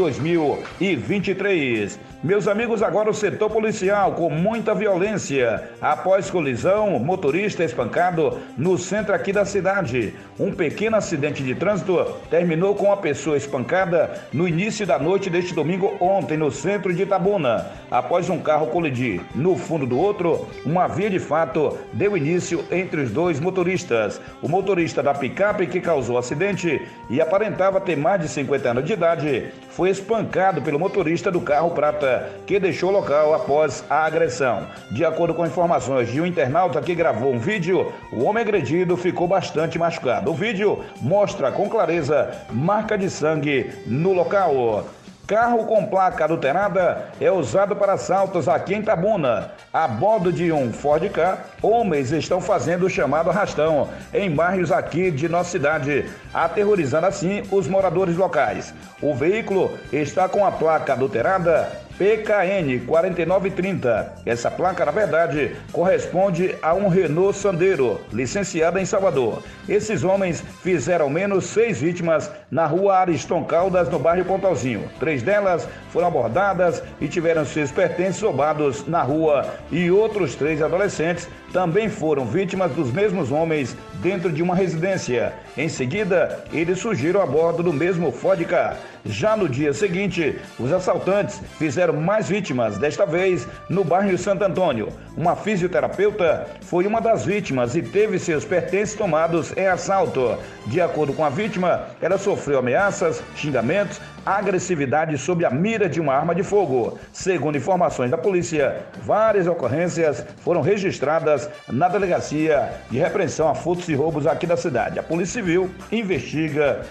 2023. Meus amigos, agora o setor policial com muita violência. Após colisão, motorista espancado no centro aqui da cidade. Um pequeno acidente de trânsito terminou com uma pessoa espancada no início da noite deste domingo ontem no centro de Itabuna. Após um carro colidir no fundo do outro, uma via de fato deu início entre os dois motoristas. O motorista da picape que causou o acidente e aparentava ter mais de 50 anos de idade, foi espancado pelo motorista do carro prata, que deixou o local após a agressão. De acordo com informações de um internauta que gravou um vídeo, o homem agredido ficou bastante machucado. O vídeo mostra com clareza marca de sangue no local. Carro com placa adulterada é usado para assaltos aqui em Itabuna. A bordo de um Ford Ka, homens estão fazendo o chamado arrastão em bairros aqui de nossa cidade, aterrorizando assim os moradores locais. O veículo está com a placa adulterada PKN 4930. Essa placa, na verdade, corresponde a um Renault Sandero, licenciada em Salvador. Esses homens fizeram ao menos 6 vítimas na rua Ariston Caldas, no bairro Pontalzinho. 3 delas foram abordadas e tiveram seus pertences roubados na rua e outros 3 adolescentes também foram vítimas dos mesmos homens dentro de uma residência. Em seguida, eles surgiram a bordo do mesmo Ford Ka. Já no dia seguinte, os assaltantes fizeram mais vítimas, desta vez no bairro Santo Antônio. Uma fisioterapeuta foi uma das vítimas e teve seus pertences tomados em assalto. De acordo com a vítima, ela sofreu ameaças, xingamentos, agressividade sob a mira de uma arma de fogo. Segundo informações da polícia, várias ocorrências foram registradas na Delegacia de Repreensão a Furtos e Roubos aqui da cidade. A Polícia Civil investiga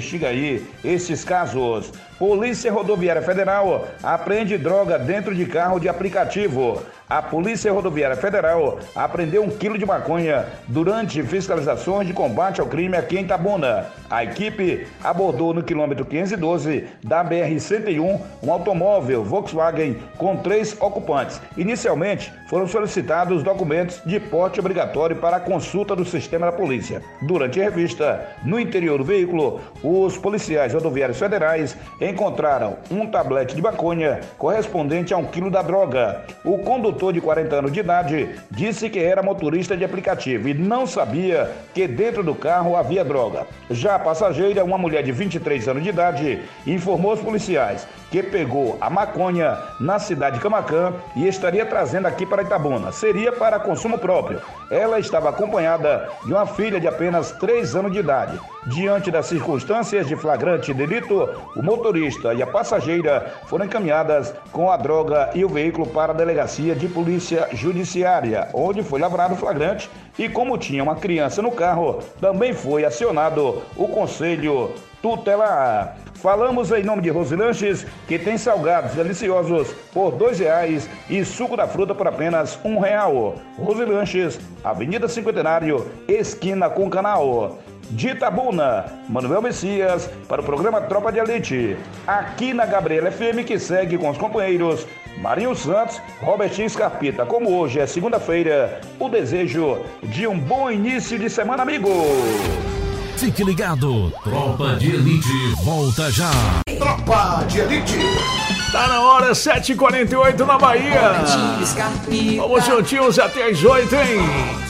aí esses casos. Polícia Rodoviária Federal apreende droga dentro de carro de aplicativo. A Polícia Rodoviária Federal apreendeu 1 quilo de maconha durante fiscalizações de combate ao crime aqui em Itabuna. A equipe abordou no quilômetro 512 da BR-101 um automóvel Volkswagen com 3 ocupantes. Inicialmente, foram solicitados documentos de porte obrigatório para a consulta do sistema da polícia. Durante a revista, no interior do veículo, os policiais rodoviários federais encontraram um tablete de maconha correspondente a 1 quilo da droga. O condutor de 40 anos de idade disse que era motorista de aplicativo e não sabia que dentro do carro havia droga. Já a passageira, uma mulher de 23 anos de idade, informou aos policiais que pegou a maconha na cidade de Camaquã e estaria trazendo aqui para Itabuna. Seria para consumo próprio. Ela estava acompanhada de uma filha de apenas 3 anos de idade. Diante das circunstâncias de flagrante delito, o motorista e a passageira foram encaminhadas com a droga e o veículo para a Delegacia de Polícia Judiciária, onde foi lavrado o flagrante e, como tinha uma criança no carro, também foi acionado o Conselho Tutelar. Falamos em nome de Rosilanches, que tem salgados deliciosos por R$2 e suco da fruta por apenas R$1. Rosilanches, Avenida Cinquentenário, esquina com Canal. De Itabuna, Manuel Messias, para o programa Tropa de Elite, aqui na Gabriela FM, que segue com os companheiros Marinho Santos, Robertinho Scarpita. Como hoje é segunda-feira, o desejo de um bom início de semana, amigo. Fique ligado, Tropa de Elite volta já. Tropa de Elite. Tá na hora, 7h48 na Bahia. Vamos juntinhos até as 8, hein?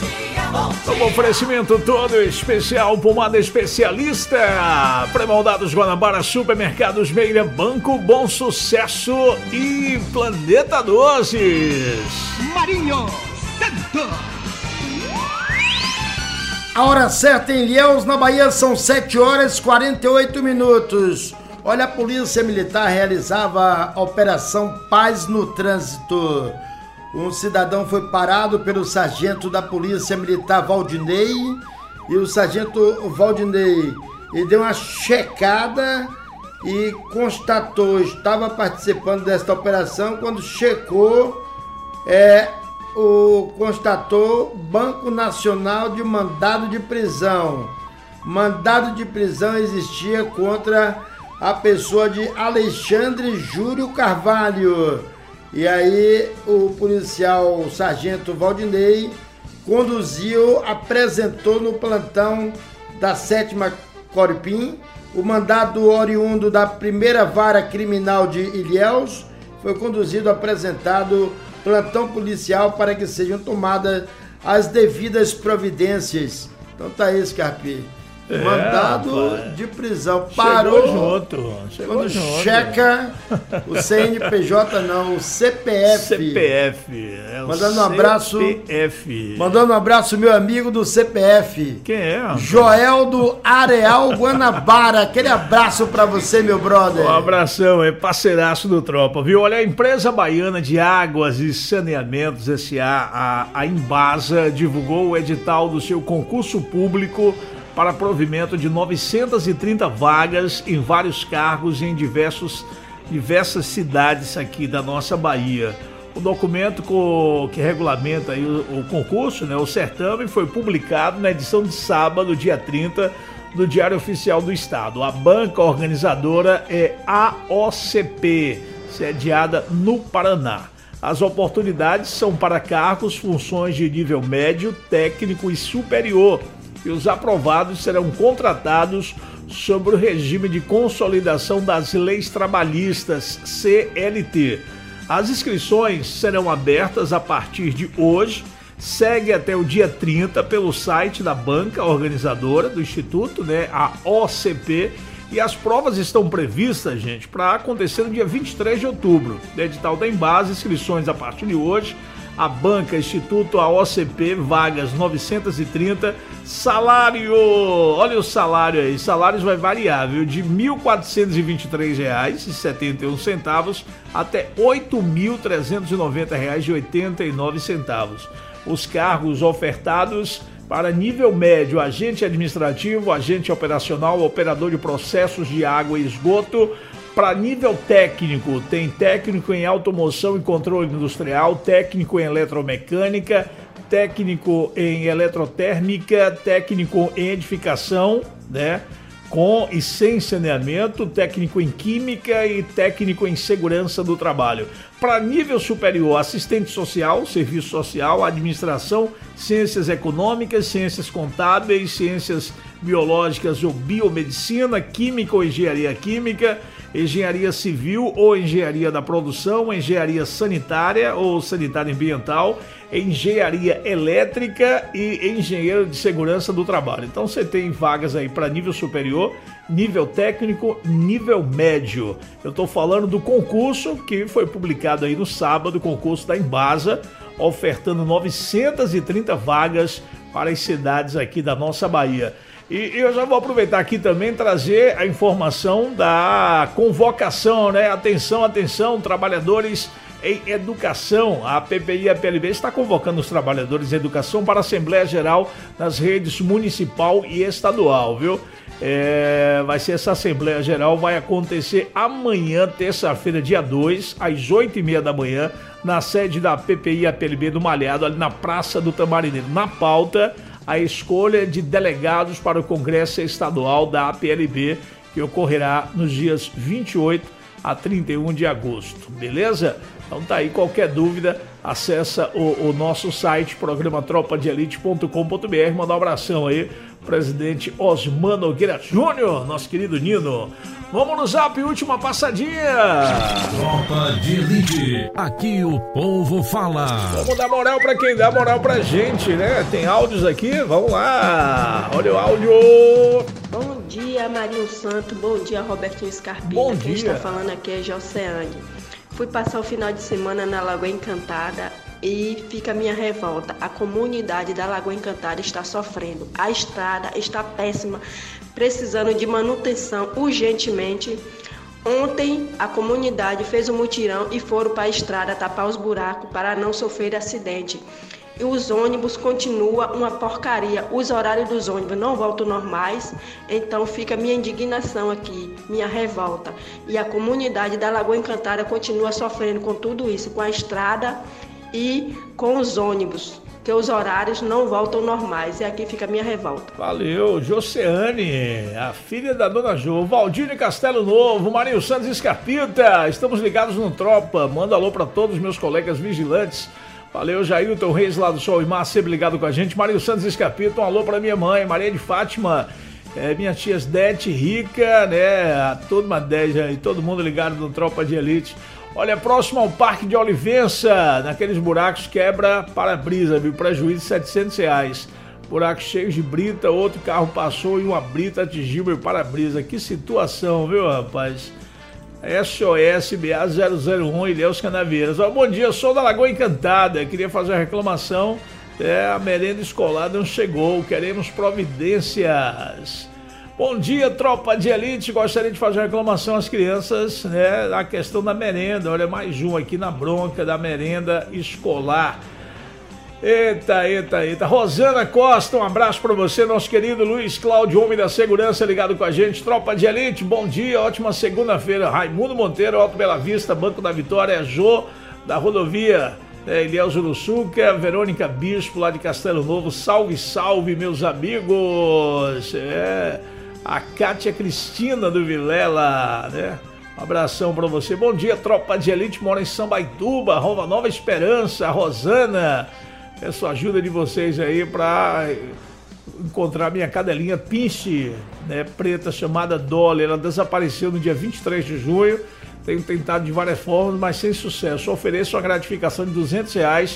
Um oferecimento todo especial, Pomada Especialista, Pré-moldados Guanabara, Supermercados Meira, Banco Bom Sucesso e Planeta Doces. Marinho Santos. A hora certa em Ilhéus, na Bahia, são 7h48. Olha, a Polícia Militar realizava a Operação Paz no Trânsito. Um cidadão foi parado pelo sargento da Polícia Militar Valdinei e o sargento Valdinei deu uma checada e constatou, estava participando desta operação, quando checou, constatou Banco Nacional de mandado de prisão. Mandado de prisão existia contra a pessoa de Alexandre Júlio Carvalho. E aí o policial, o sargento Valdinei, conduziu, apresentou no plantão da 7ª Corpim o mandado oriundo da 1ª Vara Criminal de Ilhéus. Foi conduzido, apresentado plantão policial para que sejam tomadas as devidas providências. Então tá aí, Scarpi. Mandado de prisão. Parou. Chegou quando junto. Checa o CNPJ, não, o CPF. Mandando um abraço. CPF. Mandando um abraço, meu amigo do CPF. Quem é? Joel do Areal Guanabara. Aquele abraço pra você, meu brother. Um abração, é parceiraço do Tropa, viu? Olha, a empresa baiana de águas e saneamentos S.A., a Embasa, divulgou o edital do seu concurso público para provimento de 930 vagas em vários cargos em diversas cidades aqui da nossa Bahia. O documento que regulamenta aí o concurso, né, o certame, foi publicado na edição de sábado, dia 30, do Diário Oficial do Estado. A banca organizadora é AOCP, sediada no Paraná. As oportunidades são para cargos, funções de nível médio, técnico e superior, e os aprovados serão contratados sobre o regime de consolidação das leis trabalhistas, CLT. As inscrições serão abertas a partir de hoje, segue até o dia 30 pelo site da banca organizadora do Instituto, né, a OCP, e as provas estão previstas, gente, para acontecer no dia 23 de outubro. O edital da Embasa, inscrições a partir de hoje. A banca, Instituto, a OCP, vagas 930, salário, olha o salário aí, salários vai variar, viu, de R$ 1.423,71 até R$ 8.390,89. Os cargos ofertados para nível médio: agente administrativo, agente operacional, operador de processos de água e esgoto. Para nível técnico, tem técnico em automoção e controle industrial, técnico em eletromecânica, técnico em eletrotérmica, técnico em edificação, né, com e sem saneamento, técnico em química e técnico em segurança do trabalho. Para nível superior, assistente social, serviço social, administração, ciências econômicas, ciências contábeis, ciências biológicas ou biomedicina, química ou engenharia química, engenharia civil ou engenharia da produção, engenharia sanitária ou sanitária ambiental, engenharia elétrica e engenheiro de segurança do trabalho. Então você tem vagas aí para nível superior, nível técnico, nível médio. Eu estou falando do concurso que foi publicado aí no sábado, o concurso da Embasa, ofertando 930 vagas para as cidades aqui da nossa Bahia. E eu já vou aproveitar aqui também e trazer a informação da convocação, né? Atenção, atenção, trabalhadores em educação. A PPI e a PLB está convocando os trabalhadores em educação para a Assembleia Geral nas redes municipal e estadual, viu? Vai ser essa Assembleia Geral, vai acontecer amanhã, terça-feira, dia 2, às 8h30 da manhã, na sede da PPI e a PLB do Malhado, ali na Praça do Tamarineiro. Na pauta, a escolha de delegados para o Congresso Estadual da APLB, que ocorrerá nos dias 28 a 31 de agosto, beleza? Então tá aí, qualquer dúvida, acessa o nosso site, programa tropadeelite.com.br, mandar um abração aí, presidente Osman Nogueira Júnior, nosso querido Nino. Vamos no Zap, última passadinha. Tropa de Elite, aqui o povo fala. Vamos dar moral pra quem dá moral pra gente, né? Tem áudios aqui, vamos lá. Olha o áudio. Bom dia, Marinho Santo. Bom dia, Robertinho Scarpita. Bom Quem dia. está falando aqui é Joceane. Fui passar o final de semana na Lagoa Encantada e fica a minha revolta. A comunidade da Lagoa Encantada está sofrendo. A estrada está péssima, precisando de manutenção urgentemente. Ontem a comunidade fez um mutirão e foram para a estrada tapar os buracos para não sofrer acidente. E os ônibus continuam uma porcaria. Os horários dos ônibus não voltam normais. Então fica minha indignação aqui, minha revolta. E a comunidade da Lagoa Encantada continua sofrendo com tudo isso, com a estrada e com os ônibus, que os horários não voltam normais. E aqui fica a minha revolta. Valeu, Joceane, a filha da Dona Jo. Valdine Castelo Novo, Marinho Santos e Scarpita, estamos ligados no Tropa. Manda alô para todos os meus colegas vigilantes. Valeu, Jailton Reis lá do Sol e Mar, sempre ligado com a gente. Marinho Santos e Scarpita, um alô para minha mãe, Maria de Fátima, minhas tias Dete, Rica, né, a turma 10 aí, todo mundo ligado no Tropa de Elite. Olha, próximo ao Parque de Olivença, naqueles buracos quebra para-brisa, viu? Prejuízo de R$700. Buracos cheios de brita, outro carro passou e uma brita atingiu meu para-brisa. Que situação, viu, rapaz? SOS BA001 Ilhéus Canaveiras. Bom dia, sou da Lagoa Encantada. Queria fazer uma reclamação. A merenda escolar não chegou. Queremos providências. Bom dia, Tropa de Elite. Gostaria de fazer uma reclamação às crianças, né? A questão da merenda. Olha, mais um aqui na bronca da merenda escolar. Eita. Rosana Costa, um abraço para você, nosso querido Luiz Cláudio, homem da segurança, ligado com a gente. Tropa de Elite, bom dia, ótima segunda-feira. Raimundo Monteiro, Alto Bela Vista, Banco da Vitória, Jô, da rodovia Eliel Uruçuca, Verônica Bispo, lá de Castelo Novo. Salve, salve, meus amigos. A Cátia Cristina do Vilela, né? Um abração para você. Bom dia, Tropa de Elite, mora em Sambaituba, Nova Esperança, Rosana. Peço a ajuda de vocês aí para encontrar minha cadelinha Pinche, né, preta, chamada Dolly. Ela desapareceu no dia 23 de junho. Tenho tentado de várias formas, mas sem sucesso. Ofereço uma gratificação de R$200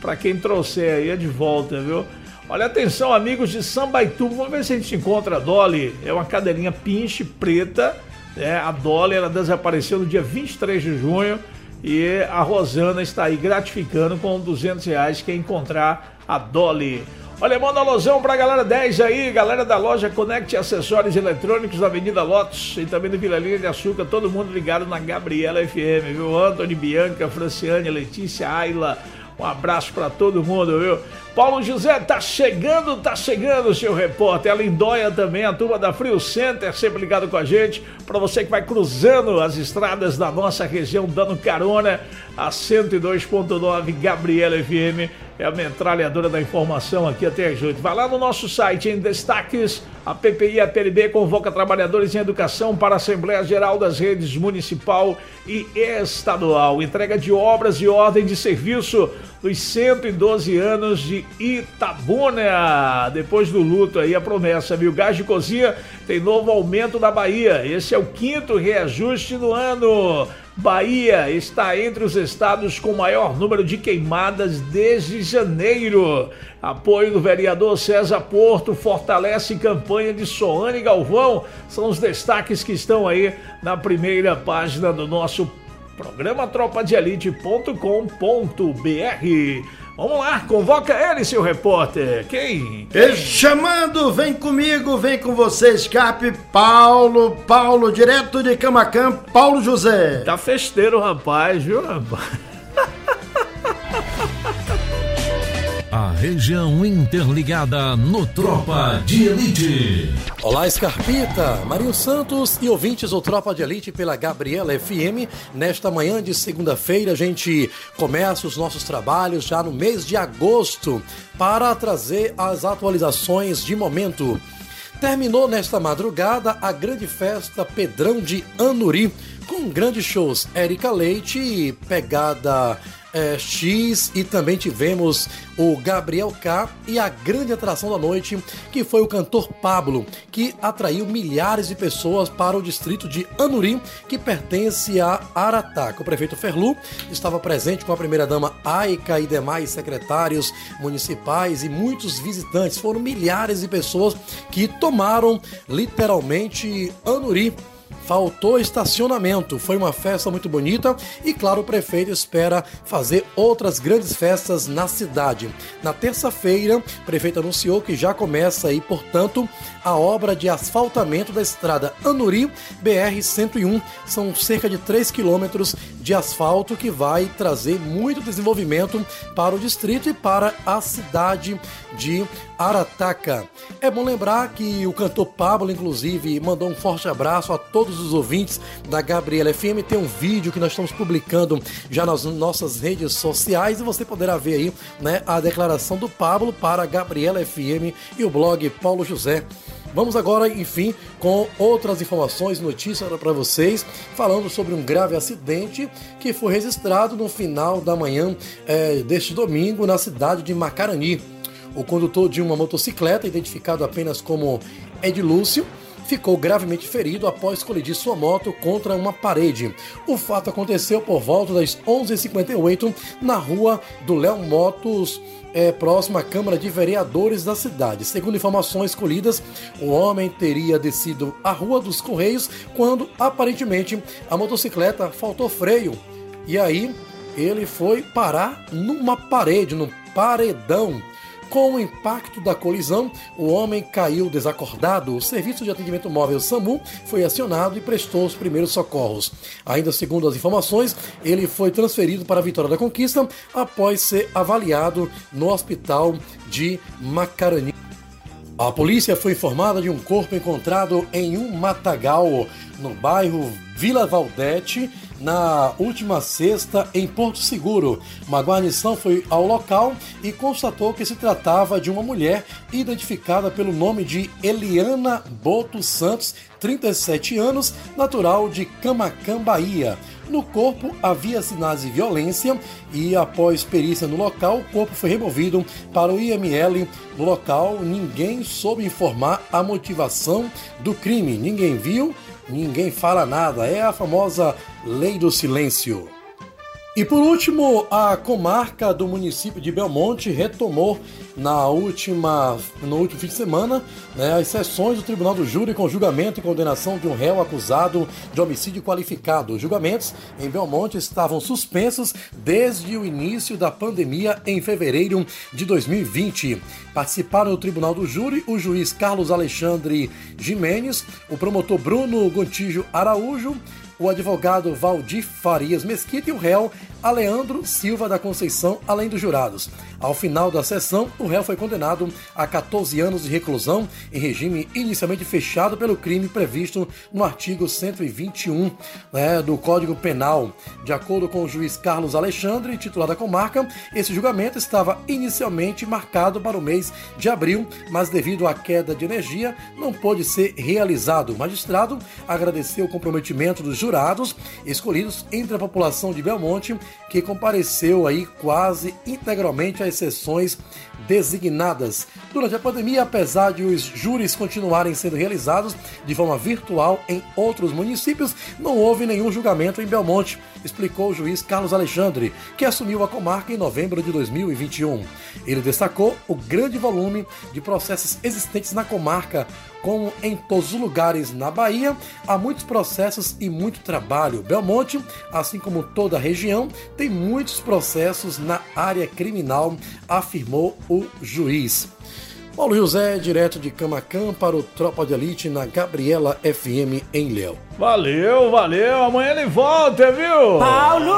para quem trouxer aí é de volta, viu? Olha, atenção, amigos de Sambaituba, vamos ver se a gente encontra a Dolly. É uma cadelinha pinche preta, né? A Dolly, ela desapareceu no dia 23 de junho e a Rosana está aí gratificando com R$200 quem encontrar a Dolly. Olha, manda um alusão pra galera 10 aí, galera da loja Connect Acessórios Eletrônicos da Avenida Lotus e também do Vila Linha de Açúcar, todo mundo ligado na Gabriela FM, viu? Antony, Bianca, Franciane, Letícia, Ayla, um abraço pra todo mundo, viu? Paulo José, tá chegando, seu repórter. A Lindóia também, a turma da Frio Center, sempre ligado com a gente. Pra você que vai cruzando as estradas da nossa região, dando carona, a 102.9 Gabriela FM é a metralhadora da informação aqui até às 8. Vai lá no nosso site, em destaques, a PPI e a PLB convoca trabalhadores em educação para a Assembleia Geral das Redes Municipal e Estadual. Entrega de obras e ordem de serviço dos 112 anos de Itabuna. Depois do luto aí, a promessa, viu? Gás de cozinha tem novo aumento na Bahia. Esse é o 5º reajuste do ano. Bahia está entre os estados com maior número de queimadas desde janeiro. Apoio do vereador César Porto fortalece campanha de Soane Galvão. São os destaques que estão aí na primeira página do nosso programa tropadeelite.com.br. Vamos lá, convoca ele, seu repórter. Quem? Chamando, vem comigo, vem com você, Scarpe, Paulo, direto de Camaquã, Paulo José. Tá festeiro, rapaz, viu, rapaz? A região interligada no Tropa de Elite. Olá, Scarpita, Marinho Santos e ouvintes do Tropa de Elite pela Gabriela FM. Nesta manhã de segunda-feira a gente começa os nossos trabalhos já no mês de agosto para trazer as atualizações de momento. Terminou nesta madrugada a grande festa Pedrão de Anuri, com grandes shows Érica Leite, Pegada X, e também tivemos o Gabriel K e a grande atração da noite, que foi o cantor Pablo, que atraiu milhares de pessoas para o distrito de Anuri, que pertence a Arataca. O prefeito Ferlu estava presente com a primeira-dama Aica e demais secretários municipais e muitos visitantes. Foram milhares de pessoas que tomaram literalmente Anuri. Faltou estacionamento, foi uma festa muito bonita e, claro, o prefeito espera fazer outras grandes festas na cidade. Na terça-feira, o prefeito anunciou que já começa aí, portanto, a obra de asfaltamento da estrada Anuri BR-101. São cerca de 3 quilômetros de asfalto que vai trazer muito desenvolvimento para o distrito e para a cidade de Arataca. É bom lembrar que o cantor Pablo, inclusive, mandou um forte abraço a todos os ouvintes da Gabriela FM. Tem um vídeo que nós estamos publicando já nas nossas redes sociais e você poderá ver aí, né, a declaração do Pablo para a Gabriela FM e o blog Paulo José. Vamos agora, enfim, com outras informações, notícias para vocês, falando sobre um grave acidente que foi registrado no final da manhã deste domingo na cidade de Macarani. O condutor de uma motocicleta, identificado apenas como Edilúcio, ficou gravemente ferido após colidir sua moto contra uma parede. O fato aconteceu por volta das 11h58 na rua do Léo Motos, próximo à Câmara de Vereadores da cidade. Segundo informações colhidas, o homem teria descido a Rua dos Correios quando, aparentemente, a motocicleta faltou freio. E aí, ele foi parar numa parede, num paredão. Com o impacto da colisão, o homem caiu desacordado. O Serviço de Atendimento Móvel SAMU foi acionado e prestou os primeiros socorros. Ainda segundo as informações, ele foi transferido para a Vitória da Conquista após ser avaliado no hospital de Macarani. A polícia foi informada de um corpo encontrado em um matagal no bairro Vila Valdete, na última sexta, em Porto Seguro. Uma guarnição foi ao local e constatou que se tratava de uma mulher identificada pelo nome de Eliana Boto Santos, 37 anos, natural de Camaquã, Bahia. No corpo havia sinais de violência e, após perícia no local, o corpo foi removido para o IML. No local, ninguém soube informar a motivação do crime. Ninguém viu, ninguém fala nada. É a famosa lei do silêncio. E por último, a comarca do município de Belmonte retomou no último fim de semana, né, as sessões do Tribunal do Júri com julgamento e condenação de um réu acusado de homicídio qualificado. Os julgamentos em Belmonte estavam suspensos desde o início da pandemia em fevereiro de 2020. Participaram do Tribunal do Júri o juiz Carlos Alexandre Jimenez, o promotor Bruno Gontijo Araújo, o advogado Valdir Farias Mesquita e o réu Aleandro Silva da Conceição, além dos jurados. Ao final da sessão, o réu foi condenado a 14 anos de reclusão em regime inicialmente fechado pelo crime previsto no artigo 121 do Código Penal. De acordo com o juiz Carlos Alexandre, titular da comarca, esse julgamento estava inicialmente marcado para o mês de abril, mas devido à queda de energia, não pôde ser realizado. O magistrado agradeceu o comprometimento dos jurados escolhidos entre a população de Belmonte, que compareceu aí quase integralmente às sessões designadas. Durante a pandemia, apesar de os júris continuarem sendo realizados de forma virtual em outros municípios, não houve nenhum julgamento em Belmonte, explicou o juiz Carlos Alexandre, que assumiu a comarca em novembro de 2021. Ele destacou o grande volume de processos existentes na comarca, como em todos os lugares na Bahia, há muitos processos e muito trabalho. Belmonte, assim como toda a região, tem muitos processos na área criminal, afirmou o juiz. Paulo José, direto de Camaquã para o Tropa de Elite na Gabriela FM em Léo. Valeu. Amanhã ele volta, viu? Paulo!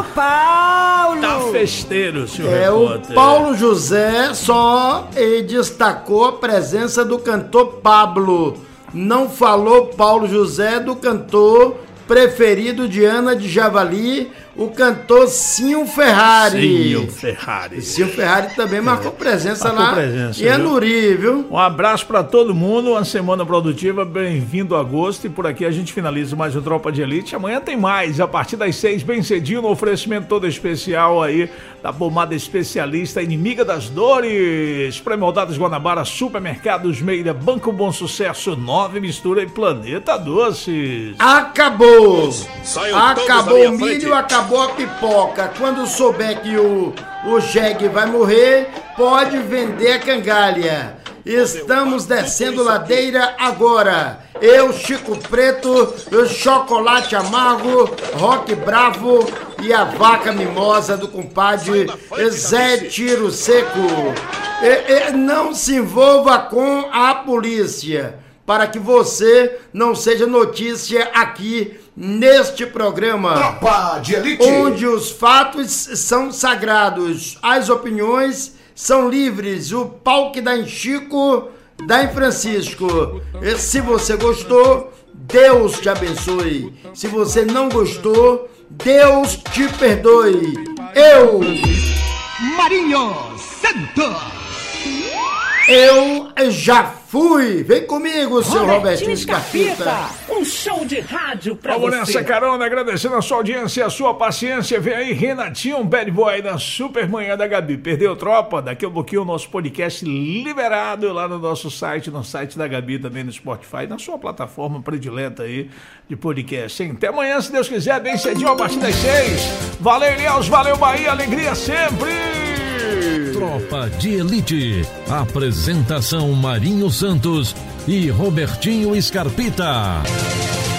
Tá festeiro, senhor repórter. O Paulo José só destacou a presença do cantor Pablo. Não falou Paulo José do cantor preferido de Ana de Javali, o cantor Cinho Ferrari. Cinho Ferrari também marcou presença lá em Anuri, viu? Um abraço pra todo mundo, uma semana produtiva, bem-vindo a agosto, e por aqui a gente finaliza mais o Tropa de Elite. Amanhã tem mais, a partir das 6, bem cedinho, no oferecimento todo especial aí da pomada especialista Inimiga das Dores, Pré-moldados Guanabara, Supermercados Meira, Banco Bom Sucesso, 9 Mistura e Planeta Doces. Acabou o milho, acabou a pipoca. Quando souber que o jegue vai morrer, pode vender a cangalha. Estamos descendo ladeira agora. Eu, Chico Preto, o Chocolate Amargo, Rock Bravo e a Vaca Mimosa do compadre Zé Tiro Seco. Não se envolva com a polícia, para que você não seja notícia aqui neste programa. Tropa de Elite, onde os fatos são sagrados, as opiniões são livres, o pau que dá em Chico, dá em Francisco. E se você gostou, Deus te abençoe. Se você não gostou, Deus te perdoe. Eu, Marinho Santos, eu já fui. Vem comigo, seu Robertinho Scarpita. Um show de rádio pra Vamos você. nessa carona, agradecendo a sua audiência e a sua paciência. Vem aí Renatinho, Bad Boy da Super Manhã da Gabi. Perdeu, tropa? Daqui a pouquinho o nosso podcast liberado lá no nosso site, no site da Gabi, também no Spotify, na sua plataforma predileta aí de podcast. Hein? Até amanhã, se Deus quiser, bem cedinho, a partir das 6. Valeu, Ilhéus, valeu, Bahia, alegria sempre! Tropa de Elite. Apresentação Marinho Santos e Robertinho Scarpita.